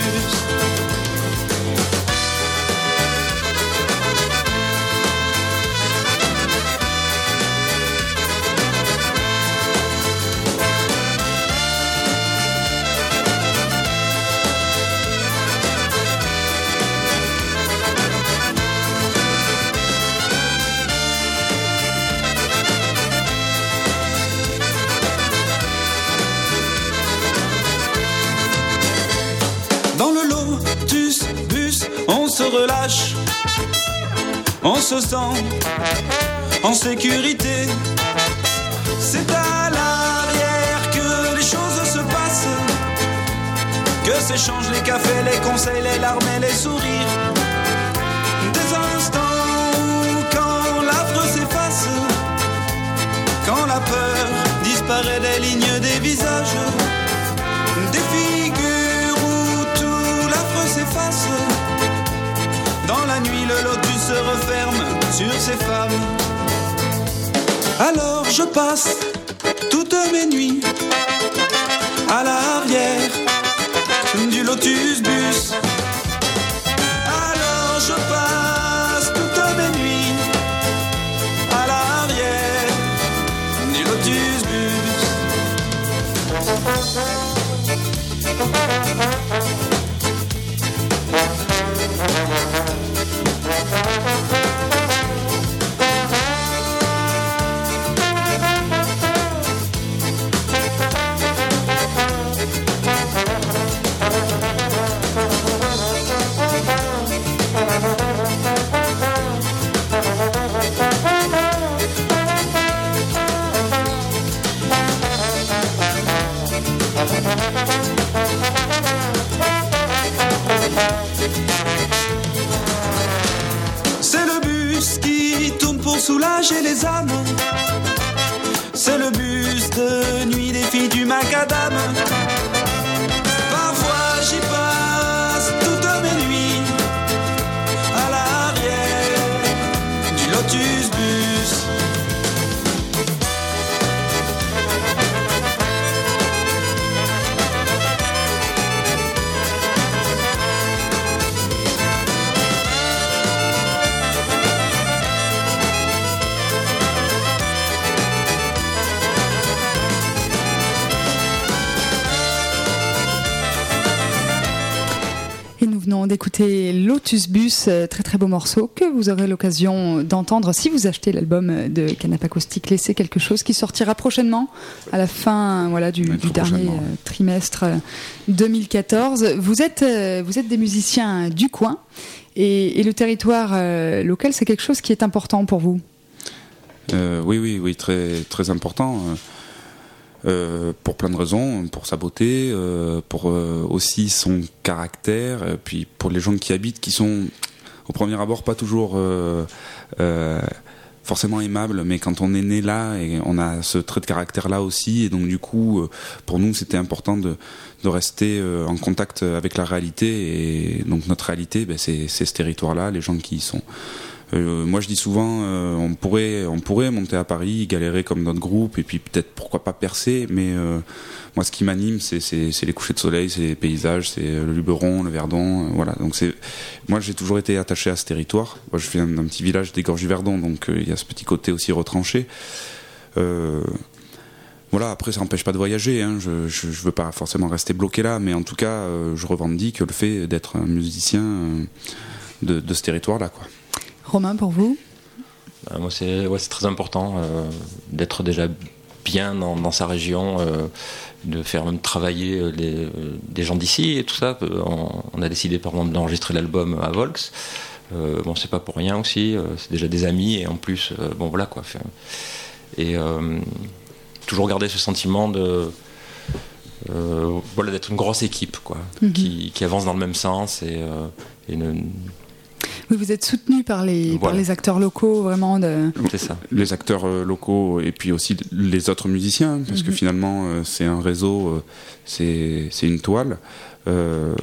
S7: Dans le Lotus Bus, on se relâche, on se sent en sécurité. C'est à l'arrière que les choses se passent, que s'échangent les cafés, les conseils, les larmes et les sourires. Des instants quand l'affreux s'efface, quand la peur disparaît des lignes des visages, des figures s'efface. Dans la nuit, le Lotus se referme sur ses femmes. Alors je passe toutes mes nuits à l'arrière du Lotus Bus. Alors je passe toutes mes nuits à l'arrière du Lotus Bus. C'est le bus qui tourne pour soulager les âmes. C'est le bus de nuit des filles du macadam. Parfois j'y passe toutes mes nuits à l'arrière du Lotus Bus.
S3: D'écouter Lotus Bus, très très beau morceau que vous aurez l'occasion d'entendre si vous achetez l'album de Canap Acoustique Laissez quelque chose, qui sortira prochainement à la fin voilà, du, du dernier trimestre deux mille quatorze. Vous êtes, vous êtes des musiciens du coin et, et le territoire local, c'est quelque chose qui est important pour vous?
S5: Euh, oui, oui, oui, très, très important. Euh, pour plein de raisons, pour sa beauté, euh, pour euh, aussi son caractère, et puis pour les gens qui habitent, qui sont au premier abord pas toujours euh, euh, forcément aimables, mais quand on est né là, et on a ce trait de caractère là aussi, et donc du coup, euh, pour nous, c'était important de, de rester euh, en contact avec la réalité, et donc notre réalité, ben, c'est, c'est ce territoire-là, les gens qui y sont. Euh, moi je dis souvent euh, on pourrait on pourrait monter à Paris, galérer comme notre groupe et puis peut-être pourquoi pas percer, mais euh, moi ce qui m'anime c'est, c'est, c'est les couchers de soleil, c'est les paysages, c'est le Luberon, le Verdon, euh, voilà. Donc c'est moi j'ai toujours été attaché à ce territoire. Moi je viens d'un petit village des Gorges du Verdon, donc il euh, y a ce petit côté aussi retranché. Euh, Voilà, après ça n'empêche pas de voyager, hein. je, je, je veux pas forcément rester bloqué là, mais en tout cas euh, je revendique le fait d'être un musicien euh, de, de ce territoire-là, quoi.
S3: Romain, pour vous ?
S6: Bah, moi, c'est, ouais, c'est très important euh, d'être déjà bien dans, dans sa région, euh, de faire même travailler les, des gens d'ici et tout ça. On, on a décidé par exemple d'enregistrer l'album à Volx. Euh, bon, c'est pas pour rien aussi, euh, c'est déjà des amis et en plus, euh, bon voilà quoi. Et euh, toujours garder ce sentiment de. Euh, voilà, d'être une grosse équipe quoi, mm-hmm. qui, qui avance dans le même sens et, euh, et ne.
S3: Oui, vous êtes soutenu par les, voilà. par les acteurs locaux, vraiment. De...
S5: C'est ça. Les acteurs euh, locaux et puis aussi les autres musiciens, parce mm-hmm. que finalement, euh, c'est un réseau, euh, c'est, c'est une toile. Euh,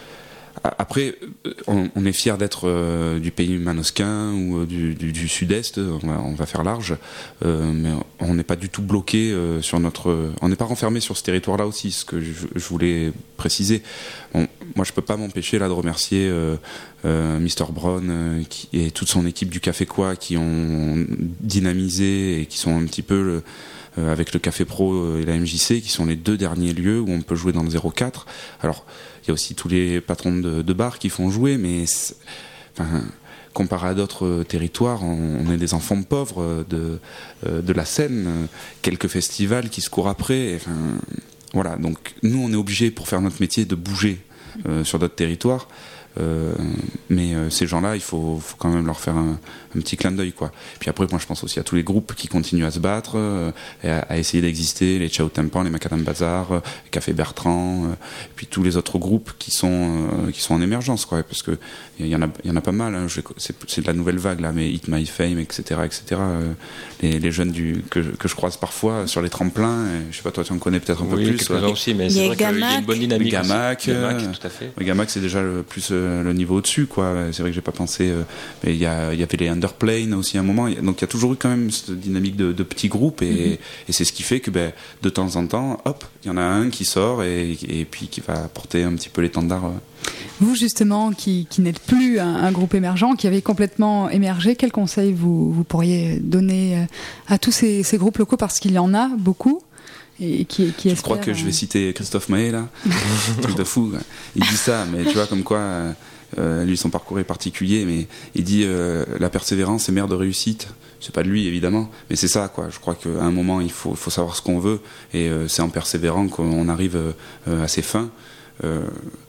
S5: après, on, on est fiers d'être euh, du pays manosquin ou euh, du, du, du sud-est, on va, on va faire large, euh, mais on n'est pas du tout bloqué euh, sur notre... On n'est pas renfermé sur ce territoire-là aussi, ce que je, je voulais préciser. On, moi, je peux pas m'empêcher là de remercier euh, euh, mister Brown euh, qui, et toute son équipe du Café Quoi qui ont dynamisé et qui sont un petit peu... Le, euh, avec le Café Pro et la M J C, qui sont les deux derniers lieux où on peut jouer dans le zéro quatre. Alors, il y a aussi tous les patrons de, de bars qui font jouer, mais enfin, comparé à d'autres territoires, on, on est des enfants pauvres de, de la scène, quelques festivals qui se courent après. Enfin, voilà, donc nous, on est obligés, pour faire notre métier, de bouger euh, sur d'autres territoires. Euh, mais euh, ces gens-là, il faut, faut quand même leur faire un, un petit clin d'œil, quoi. Puis après, moi, je pense aussi à tous les groupes qui continuent à se battre, euh, et à, à essayer d'exister, les Ciao Tempan, les Macadam Bazar, euh, les Café Bertrand, euh, et puis tous les autres groupes qui sont euh, qui sont en émergence, quoi. Parce que il y en a, il y en a pas mal. Hein, je, c'est, c'est de la nouvelle vague là, mais Hit My Fame, et cetera, et cetera. Euh, les, les jeunes du que, que je croise parfois sur les tremplins. Et, je sais pas, toi, tu en connais peut-être un
S6: oui,
S5: peu plus.
S6: Oui, aussi, mais c'est vrai qu'il y a une bonne dynamique.
S5: Gamac,
S6: Gamac, tout à fait.
S5: Le Gamac, c'est déjà le plus euh, le niveau au-dessus, quoi. C'est vrai que j'ai pas pensé, euh, mais il y, a, il y avait les Underplane aussi à un moment, donc il y a toujours eu quand même cette dynamique de, de petits groupes, et, mm-hmm. et c'est ce qui fait que ben, de temps en temps, hop, il y en a un qui sort et, et puis qui va porter un petit peu l'étendard. Euh.
S3: Vous justement, qui, qui n'êtes plus un, un groupe émergent, qui avez complètement émergé, quels conseils vous, vous pourriez donner à tous ces, ces groupes locaux, parce qu'il y en a beaucoup? Et qui, qui
S5: je crois que euh... je vais citer Christophe Maé là, truc de fou. Il dit ça, mais tu vois comme quoi, euh, euh, lui son parcours est particulier, mais il dit euh, la persévérance est mère de réussite. C'est pas de lui évidemment, mais c'est ça quoi. Je crois qu'à un moment il faut, faut savoir ce qu'on veut, et euh, c'est en persévérant qu'on arrive euh, à ses fins, euh,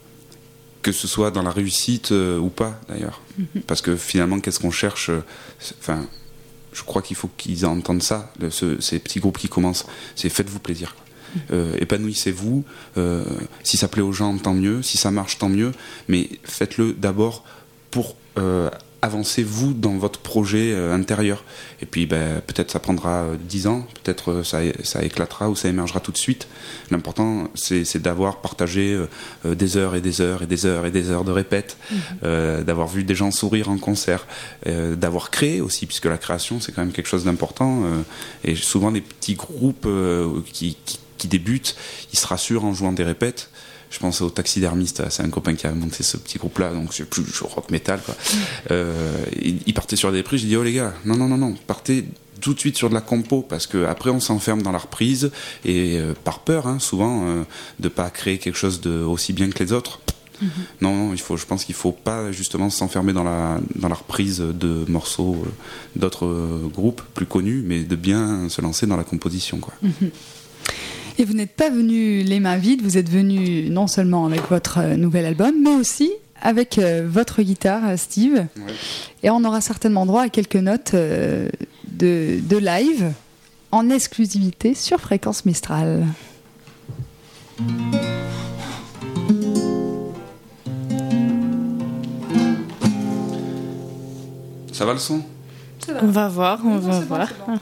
S5: que ce soit dans la réussite euh, ou pas d'ailleurs. Mm-hmm. Parce que finalement, qu'est-ce qu'on cherche? Enfin. Euh, Je crois qu'il faut qu'ils entendent ça, le, ce, ces petits groupes qui commencent. C'est faites-vous plaisir. Euh, épanouissez-vous. Euh, si ça plaît aux gens, tant mieux. Si ça marche, tant mieux. Mais faites-le d'abord pour euh, avancer, vous, dans votre projet euh, intérieur. Et puis, ben, peut-être ça prendra dix ans. Peut-être euh, ça, ça éclatera ou ça émergera tout de suite. L'important, c'est, c'est d'avoir partagé euh, des heures et des heures et des heures et des heures de répète, mmh. euh, d'avoir vu des gens sourire en concert, euh, d'avoir créé aussi, puisque la création, c'est quand même quelque chose d'important. Euh, et souvent, les petits groupes euh, qui, qui, qui débutent, ils se rassurent en jouant des répètes. Je pense au Taxidermiste, c'est un copain qui a monté ce petit groupe-là, donc c'est plus rock metal, quoi. Euh, il, il partait sur des prises, j'ai dit, oh les gars, non, non, non, non, partez tout de suite sur de la compo, parce qu'après on s'enferme dans la reprise, et euh, par peur, hein, souvent, euh, de pas créer quelque chose de aussi bien que les autres. Mm-hmm. Non, non, il faut, je pense qu'il faut pas justement s'enfermer dans la, dans la reprise de morceaux euh, d'autres euh, groupes plus connus, mais de bien se lancer dans la composition, quoi.
S3: Mm-hmm. Et vous n'êtes pas venu les mains vides, vous êtes venu non seulement avec votre nouvel album, mais aussi avec euh, votre guitare, Steve. Ouais. Et on aura certainement droit à quelques notes euh, de, de live en exclusivité sur Fréquence Mistral.
S5: Ça va le son ?
S2: On va voir, on va voir. Bon,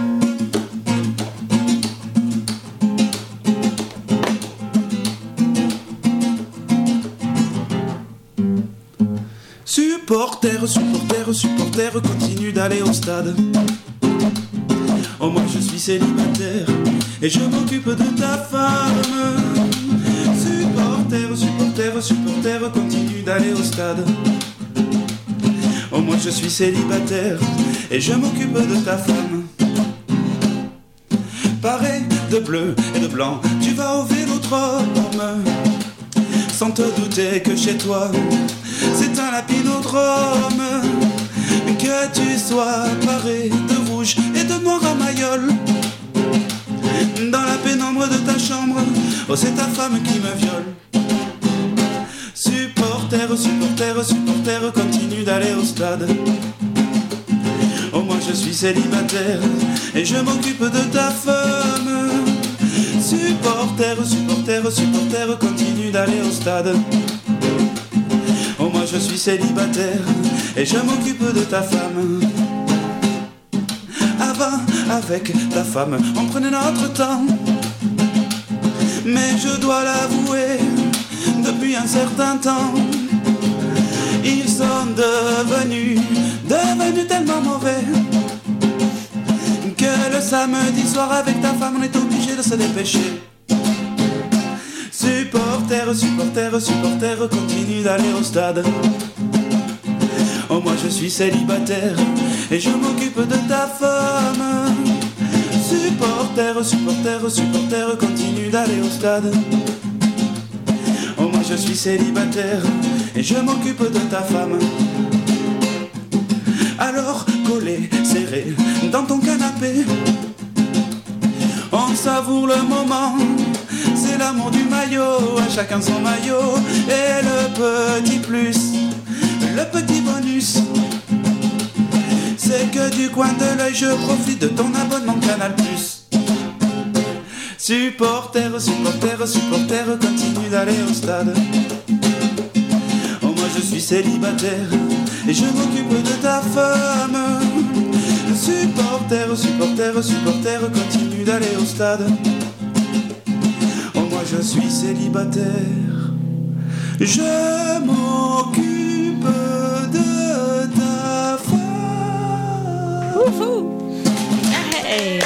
S7: Supporter, supporter, supporter, continue d'aller au stade. Oh, moi je suis célibataire et je m'occupe de ta femme. Supporter, supporter, supporter, continue d'aller au stade. Oh, moi je suis célibataire et je m'occupe de ta femme. Paré de bleu et de blanc, tu vas au Vélodrome, sans te douter que chez toi c'est un lapinodrome. Que tu sois paré de rouge et de noir à mayol, dans la pénombre de ta chambre, oh c'est ta femme qui me viole. Supporter, supporter, supporter, continue d'aller au stade. Oh moi je suis célibataire et je m'occupe de ta femme. Supporter, supporter, supporter, continue d'aller au stade. Oh moi je suis célibataire et je m'occupe de ta femme. Avant, avec ta femme, on prenait notre temps. Mais je dois l'avouer, depuis un certain temps, ils sont devenus, devenus tellement mauvais que le samedi soir avec ta femme on est obligé de se dépêcher. Supporter, supporter, supporter, continue d'aller au stade. Oh moi je suis célibataire et je m'occupe de ta femme. Supporter, supporter, supporter, continue d'aller au stade. Oh moi je suis célibataire et je m'occupe de ta femme. Alors collé, serré dans ton canapé, on savoure le moment. C'est l'amour du maillot, à chacun son maillot. Et le petit plus, le petit bonus, c'est que du coin de l'œil je profite de ton abonnement Canal plus. Supporter, supporter, supporter, continue d'aller au stade. Oh moi je suis célibataire et je m'occupe de ta femme. Supporter, supporter, supporter, continue d'aller au stade. Je suis célibataire, je m'occupe de ta femme.
S2: Wouhou. Hey.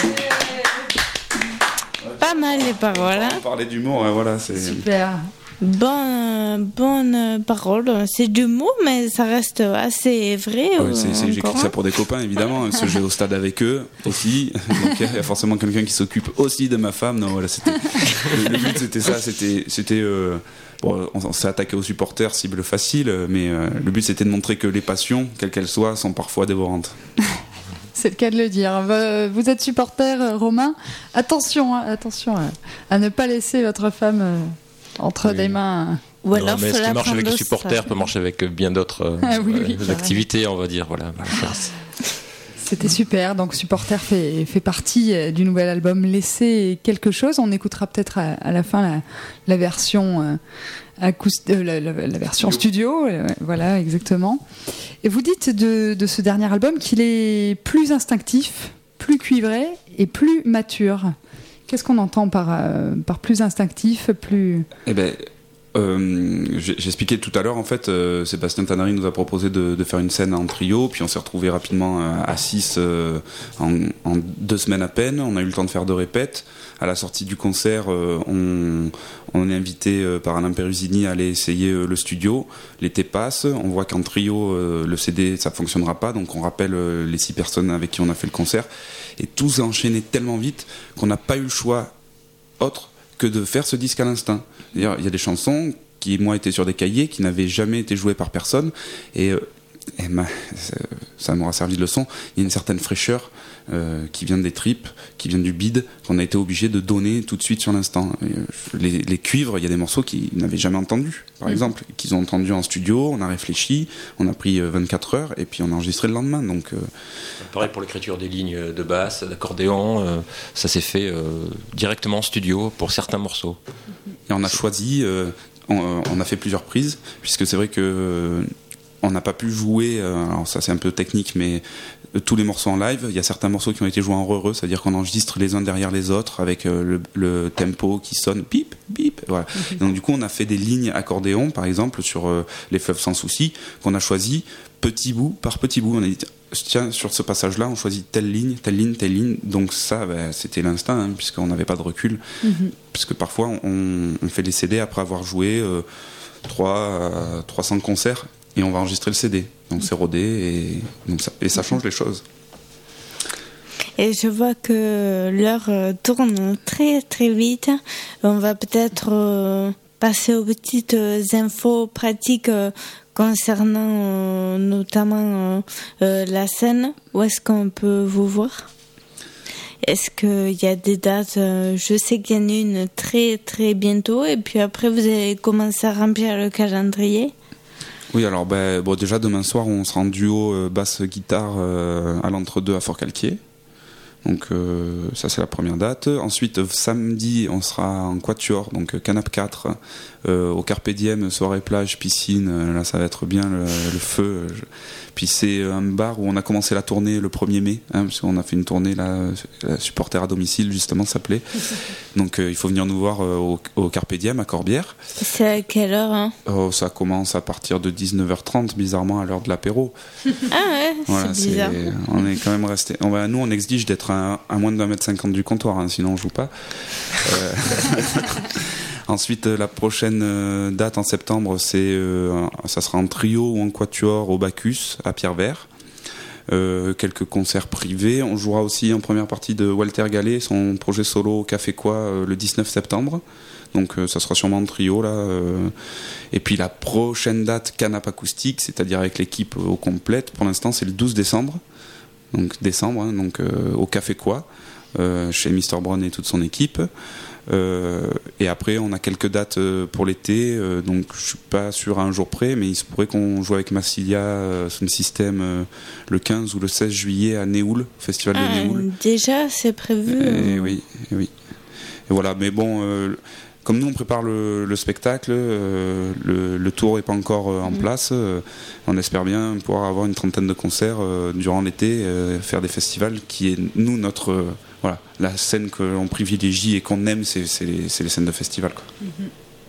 S2: Pas mal les paroles. Hein.
S5: On parlait d'humour, hein, voilà, c'est
S3: super.
S2: Bonne, bonne parole. C'est d'humour, mais ça reste assez vrai.
S5: Ouais, c'est, c'est, j'écris ça pour des copains, évidemment. Ce jeu au stade avec eux aussi. Donc il y a forcément quelqu'un qui s'occupe aussi de ma femme. Non, voilà, c'était le but, c'était ça. C'était, c'était. Euh... Bon, on, on s'est attaqué aux supporters, cible facile, mais euh, le but c'était de montrer que les passions, quelles qu'elles soient, sont parfois dévorantes.
S3: C'est le cas de le dire. Vous êtes supporter, Romain. Attention, hein, attention à, à ne pas laisser votre femme euh, entre oui. des mains.
S6: Ou alors, non, mais ce qui marche avec les supporters peut marcher avec bien d'autres euh,
S3: ah, oui, oui,
S6: euh, activités, on va dire. Voilà.
S3: C'était super. Donc, Supporter fait, fait partie du nouvel album Laissez quelque chose. On écoutera peut-être à, à la fin la, la version euh, acoust- euh, la, la, la version studio. Euh, voilà, exactement. Et vous dites de, de ce dernier album qu'il est plus instinctif, plus cuivré et plus mature. Qu'est-ce qu'on entend par, euh, par plus instinctif, plus...
S5: Eh ben... Euh, j'ai, j'ai expliqué tout à l'heure, en fait, euh, Sébastien Tannery nous a proposé de, de faire une scène en trio, puis on s'est retrouvés rapidement à, à six euh, en, en deux semaines à peine. On a eu le temps de faire deux répètes. À la sortie du concert, euh, on, on est invité euh, par Alain Perusini à aller essayer euh, le studio. L'été passe, on voit qu'en trio, euh, le C D, ça fonctionnera pas, donc on rappelle euh, les six personnes avec qui on a fait le concert. Et tout s'est enchaîné tellement vite qu'on n'a pas eu le choix autre que de faire ce disque à l'instinct. D'ailleurs, il y a des chansons qui, moi, étaient sur des cahiers, qui n'avaient jamais été jouées par personne. Et euh, et ma, ça m'aura servi de leçon, il y a une certaine fraîcheur euh, qui vient des tripes, qui vient du bide, qu'on a été obligé de donner tout de suite sur l'instant. Les, les cuivres, il y a des morceaux qu'ils n'avaient jamais entendus, par mmh. exemple, qu'ils ont entendus en studio, on a réfléchi, on a pris vingt-quatre heures et puis on a enregistré le lendemain. Donc, euh...
S6: pareil pour l'écriture des lignes de basse, d'accordéon, euh, ça s'est fait euh, directement en studio pour certains morceaux.
S5: Et on a choisi, euh, on, on a fait plusieurs prises, puisque c'est vrai que euh, on n'a pas pu jouer, euh, alors ça c'est un peu technique, mais euh, tous les morceaux en live, il y a certains morceaux qui ont été joués en re-re, c'est-à-dire qu'on enregistre les uns derrière les autres avec euh, le, le tempo qui sonne bip, bip, voilà. Mm-hmm. Donc du coup on a fait des lignes accordéon, par exemple, sur euh, les fleuves sans souci, qu'on a choisi petit bout par petit bout. On a dit, tiens, sur ce passage-là, on choisit telle ligne, telle ligne, telle ligne. Donc ça, ben, c'était l'instinct, hein, puisqu'on n'avait pas de recul. Mm-hmm. Puisque parfois, on, on fait des C D après avoir joué euh, trois cents concerts et on va enregistrer le C D. Donc c'est rodé et, donc ça, et ça change les choses.
S2: Et je vois que l'heure tourne très très vite. On va peut-être euh, passer aux petites infos pratiques euh, concernant euh, notamment euh, la scène. Où est-ce qu'on peut vous voir ? Est-ce qu'il y a des dates ? Je sais qu'il y en a une très très bientôt et puis après vous allez commencer à remplir le calendrier.
S5: Oui, alors ben, bon, déjà demain soir on sera en duo euh, basse-guitare euh, à l'entre-deux à Fort-Calquier. Donc euh, ça c'est la première date. Ensuite samedi on sera en quatuor, donc Canap quatre, euh, au Carpe Diem, soirée plage, piscine, là ça va être bien le, le feu. Puis c'est un bar où on a commencé la tournée le premier mai, hein, parce qu'on a fait une tournée là, la supporter à domicile justement ça s'appelait. Donc euh, il faut venir nous voir euh, au, au Carpe Diem à Corbière.
S2: C'est à quelle heure hein
S5: oh, ça commence à partir de dix-neuf heures trente, bizarrement à l'heure de l'apéro.
S2: Ah ouais, voilà, c'est bizarre.
S5: C'est, on est quand même resté. On va, nous on exige d'être à, à moins de un mètre cinquante du comptoir, hein, sinon on joue pas. Euh... Ensuite, la prochaine date en septembre, c'est, euh, ça sera en trio ou en quatuor au Bacchus à Pierrevert. Euh, quelques concerts privés. On jouera aussi en première partie de Walter Gallet, son projet solo au Café Quoi, euh, le dix-neuf septembre. Donc euh, ça sera sûrement en trio là. Euh. Et puis la prochaine date Canap acoustique, c'est-à-dire avec l'équipe au complète, pour l'instant c'est le douze décembre. Donc décembre, hein, donc euh, au Café Quoi, euh, chez mister Brown et toute son équipe. Euh, et après on a quelques dates euh, pour l'été, euh, donc je suis pas sûr à un jour près, mais il se pourrait qu'on joue avec Massilia euh, Sound System euh, le quinze ou le seize juillet à Néoul, festival ah, de Néoul.
S2: Déjà c'est prévu.
S5: Et, et oui, et oui. Et voilà, mais bon, euh, comme nous on prépare le, le spectacle, euh, le, le tour est pas encore euh, en mmh. place. Euh, on espère bien pouvoir avoir une trentaine de concerts euh, durant l'été, euh, faire des festivals qui est nous notre euh, voilà, la scène que l'on privilégie et qu'on aime, c'est, c'est, les, c'est les scènes de festival, quoi. Mmh.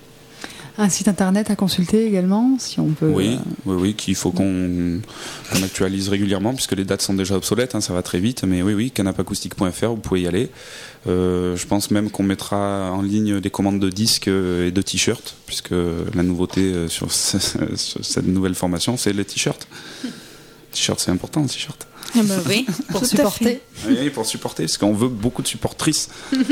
S3: Un site internet à consulter également, si on peut.
S5: Oui, oui, oui, qu'il faut qu'on, qu'on actualise régulièrement, puisque les dates sont déjà obsolètes, hein, ça va très vite. Mais oui, oui, canap acoustique point f r, vous pouvez y aller. Euh, je pense même qu'on mettra en ligne des commandes de disques et de t-shirts, puisque la nouveauté sur, ce, sur cette nouvelle formation, c'est les t-shirts. T-shirt, c'est important, le t-shirt.
S2: Ah bah oui,
S3: pour supporter.
S5: Oui, pour supporter, parce qu'on veut beaucoup de supportrices.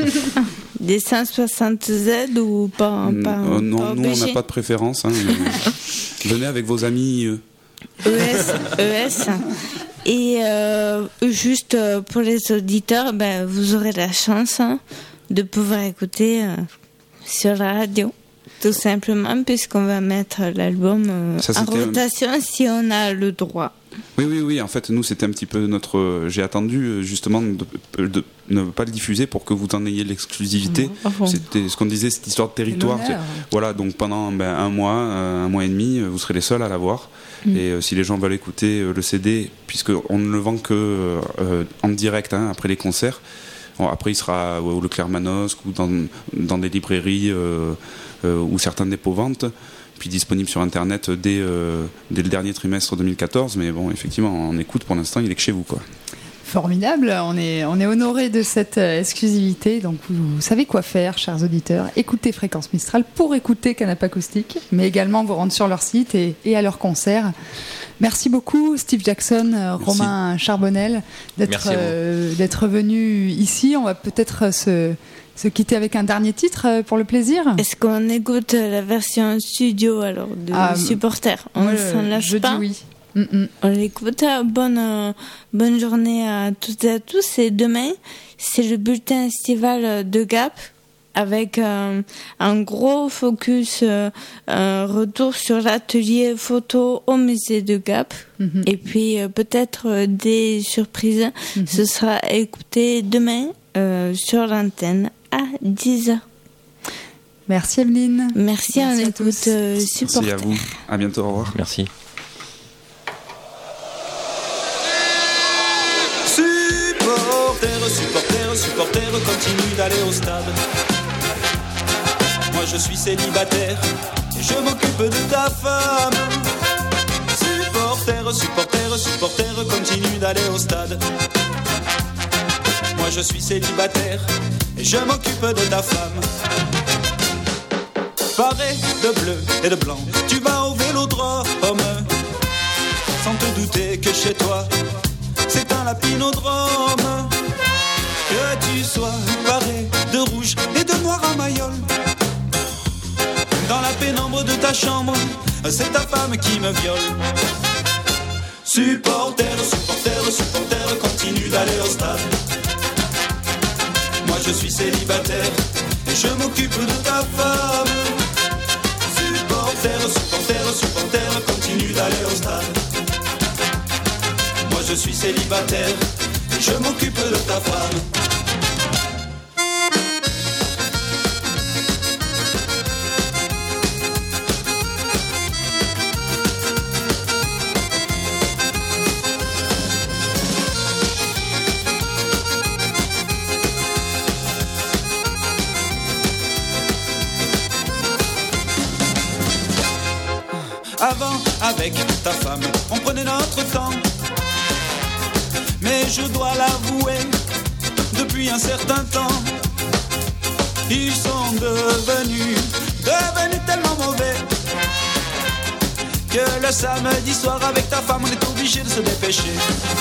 S2: Des cent soixante Z ou pas, pas
S5: euh, Non,
S2: pas
S5: nous on n'a pas de préférence. Hein, venez avec vos amis. Euh.
S2: E S, E S. Et euh, juste pour les auditeurs, ben, vous aurez la chance hein, de pouvoir écouter euh, sur la radio. Tout simplement, puisqu'on va mettre l'album euh, Ça, en rotation un... si on a le droit.
S5: Oui, oui, oui. En fait, nous, c'était un petit peu notre. J'ai attendu justement de, de ne pas le diffuser pour que vous en ayez l'exclusivité. Mmh. C'était ce qu'on disait, cette histoire de territoire. Voilà, donc pendant ben, un mois, un mois et demi, vous serez les seuls à l'avoir. Mmh. Et euh, si les gens veulent écouter euh, le C D, puisqu'on ne le vend que euh, en direct hein, après les concerts. Bon, après, il sera au Leclerc Manosque ou dans, dans des librairies euh, euh, ou certaines dépôts-ventes. Puis disponible sur internet dès, euh, dès le dernier trimestre deux mille quatorze, mais bon, effectivement, en écoute pour l'instant, il est que chez vous, quoi.
S3: Formidable, on est, on est honorés de cette exclusivité, donc vous, vous savez quoi faire, chers auditeurs. Écoutez Fréquence Mistral pour écouter Canap Acoustique, mais également vous rendre sur leur site et, et à leur concert. Merci beaucoup Steve Jackson, Merci. Romain Charbonnel, d'être, euh, d'être venus ici. On va peut-être se... se quitter avec un dernier titre pour le plaisir.
S2: Est-ce qu'on écoute la version studio alors de ah, Supporter? On ne s'en lâche
S3: je
S2: pas.
S3: dis oui.
S2: Mm-mm. On l'écoute. Bonne, euh, bonne journée à toutes et à tous. Et demain, c'est le bulletin estival de Gap avec euh, un gros focus, euh, un retour sur l'atelier photo au musée de Gap. Mm-hmm. Et puis euh, peut-être euh, des surprises. Mm-hmm. Ce sera écouté demain euh, sur l'antenne à dix heures.
S3: Merci Evelyne.
S2: Merci, Merci à l'écoute euh, supporter.
S5: Merci à vous. À bientôt. Au revoir.
S6: Merci.
S7: Supporter, supporter, supporter, continue d'aller au stade. Moi je suis célibataire et je m'occupe de ta femme. Supporter, supporter, supporter, continue d'aller au stade. Moi je suis célibataire et je m'occupe de ta femme. Paré de bleu et de blanc, tu vas au vélodrome, sans te douter que chez toi c'est un lapinodrome. Que tu sois paré de rouge et de noir à mayol, dans la pénombre de ta chambre, c'est ta femme qui me viole. Supporter, supporter, supporter, continue d'aller au stade. Moi je suis célibataire et je m'occupe de ta femme. Supporter, supporter, supporter, continue d'aller au stade. Moi je suis célibataire et je m'occupe de ta femme. Avant, avec ta femme, on prenait notre temps. Mais je dois l'avouer, depuis un certain temps, ils sont devenus, devenus tellement mauvais que le samedi soir avec ta femme, on est obligé de se dépêcher.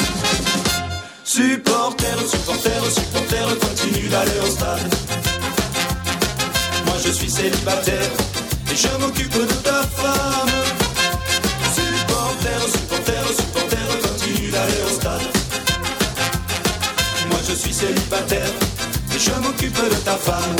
S7: Supporter, supporter, supporter, continue d'aller au stade. Moi je suis célibataire et je m'occupe de ta femme. Supporter, supporter, supporter, continue d'aller au stade. Moi je suis célibataire et je m'occupe de ta femme.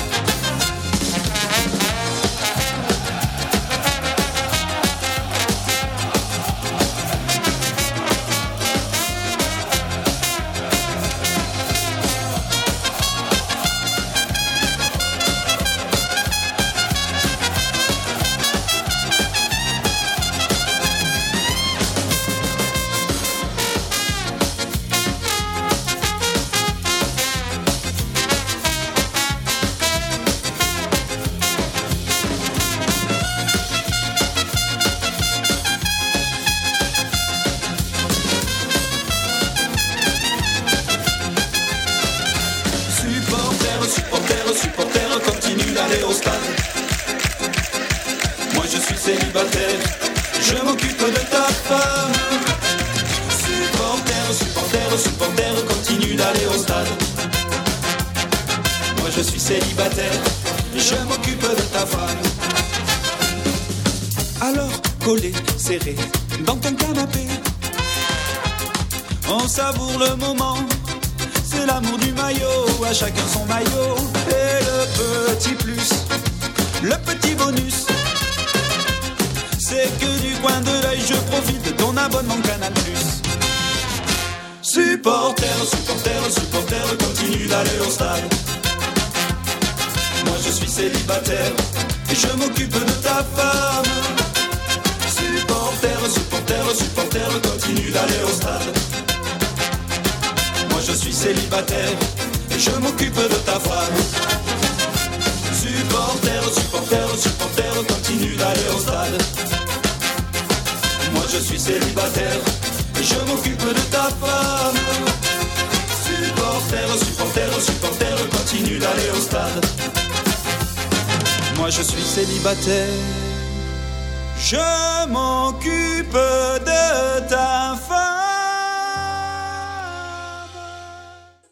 S7: Dans ton canapé, on savoure le moment, c'est l'amour du maillot, à chacun son maillot. Et le petit plus, le petit bonus, c'est que du coin de l'œil je profite de ton abonnement Canal Plus. Supporter, supporter, supporter, continue d'aller au stade. Moi je suis célibataire et je m'occupe de ta femme. Supporter, supporter, supporter, continue d'aller au stade. Moi je suis célibataire et je m'occupe de ta femme. Supporter, supporter, supporter, continue d'aller au stade. Moi je suis célibataire et je m'occupe de ta femme. Supporter, supporter, supporter, continue d'aller au stade. Moi je suis célibataire. Je m'occupe de ta femme.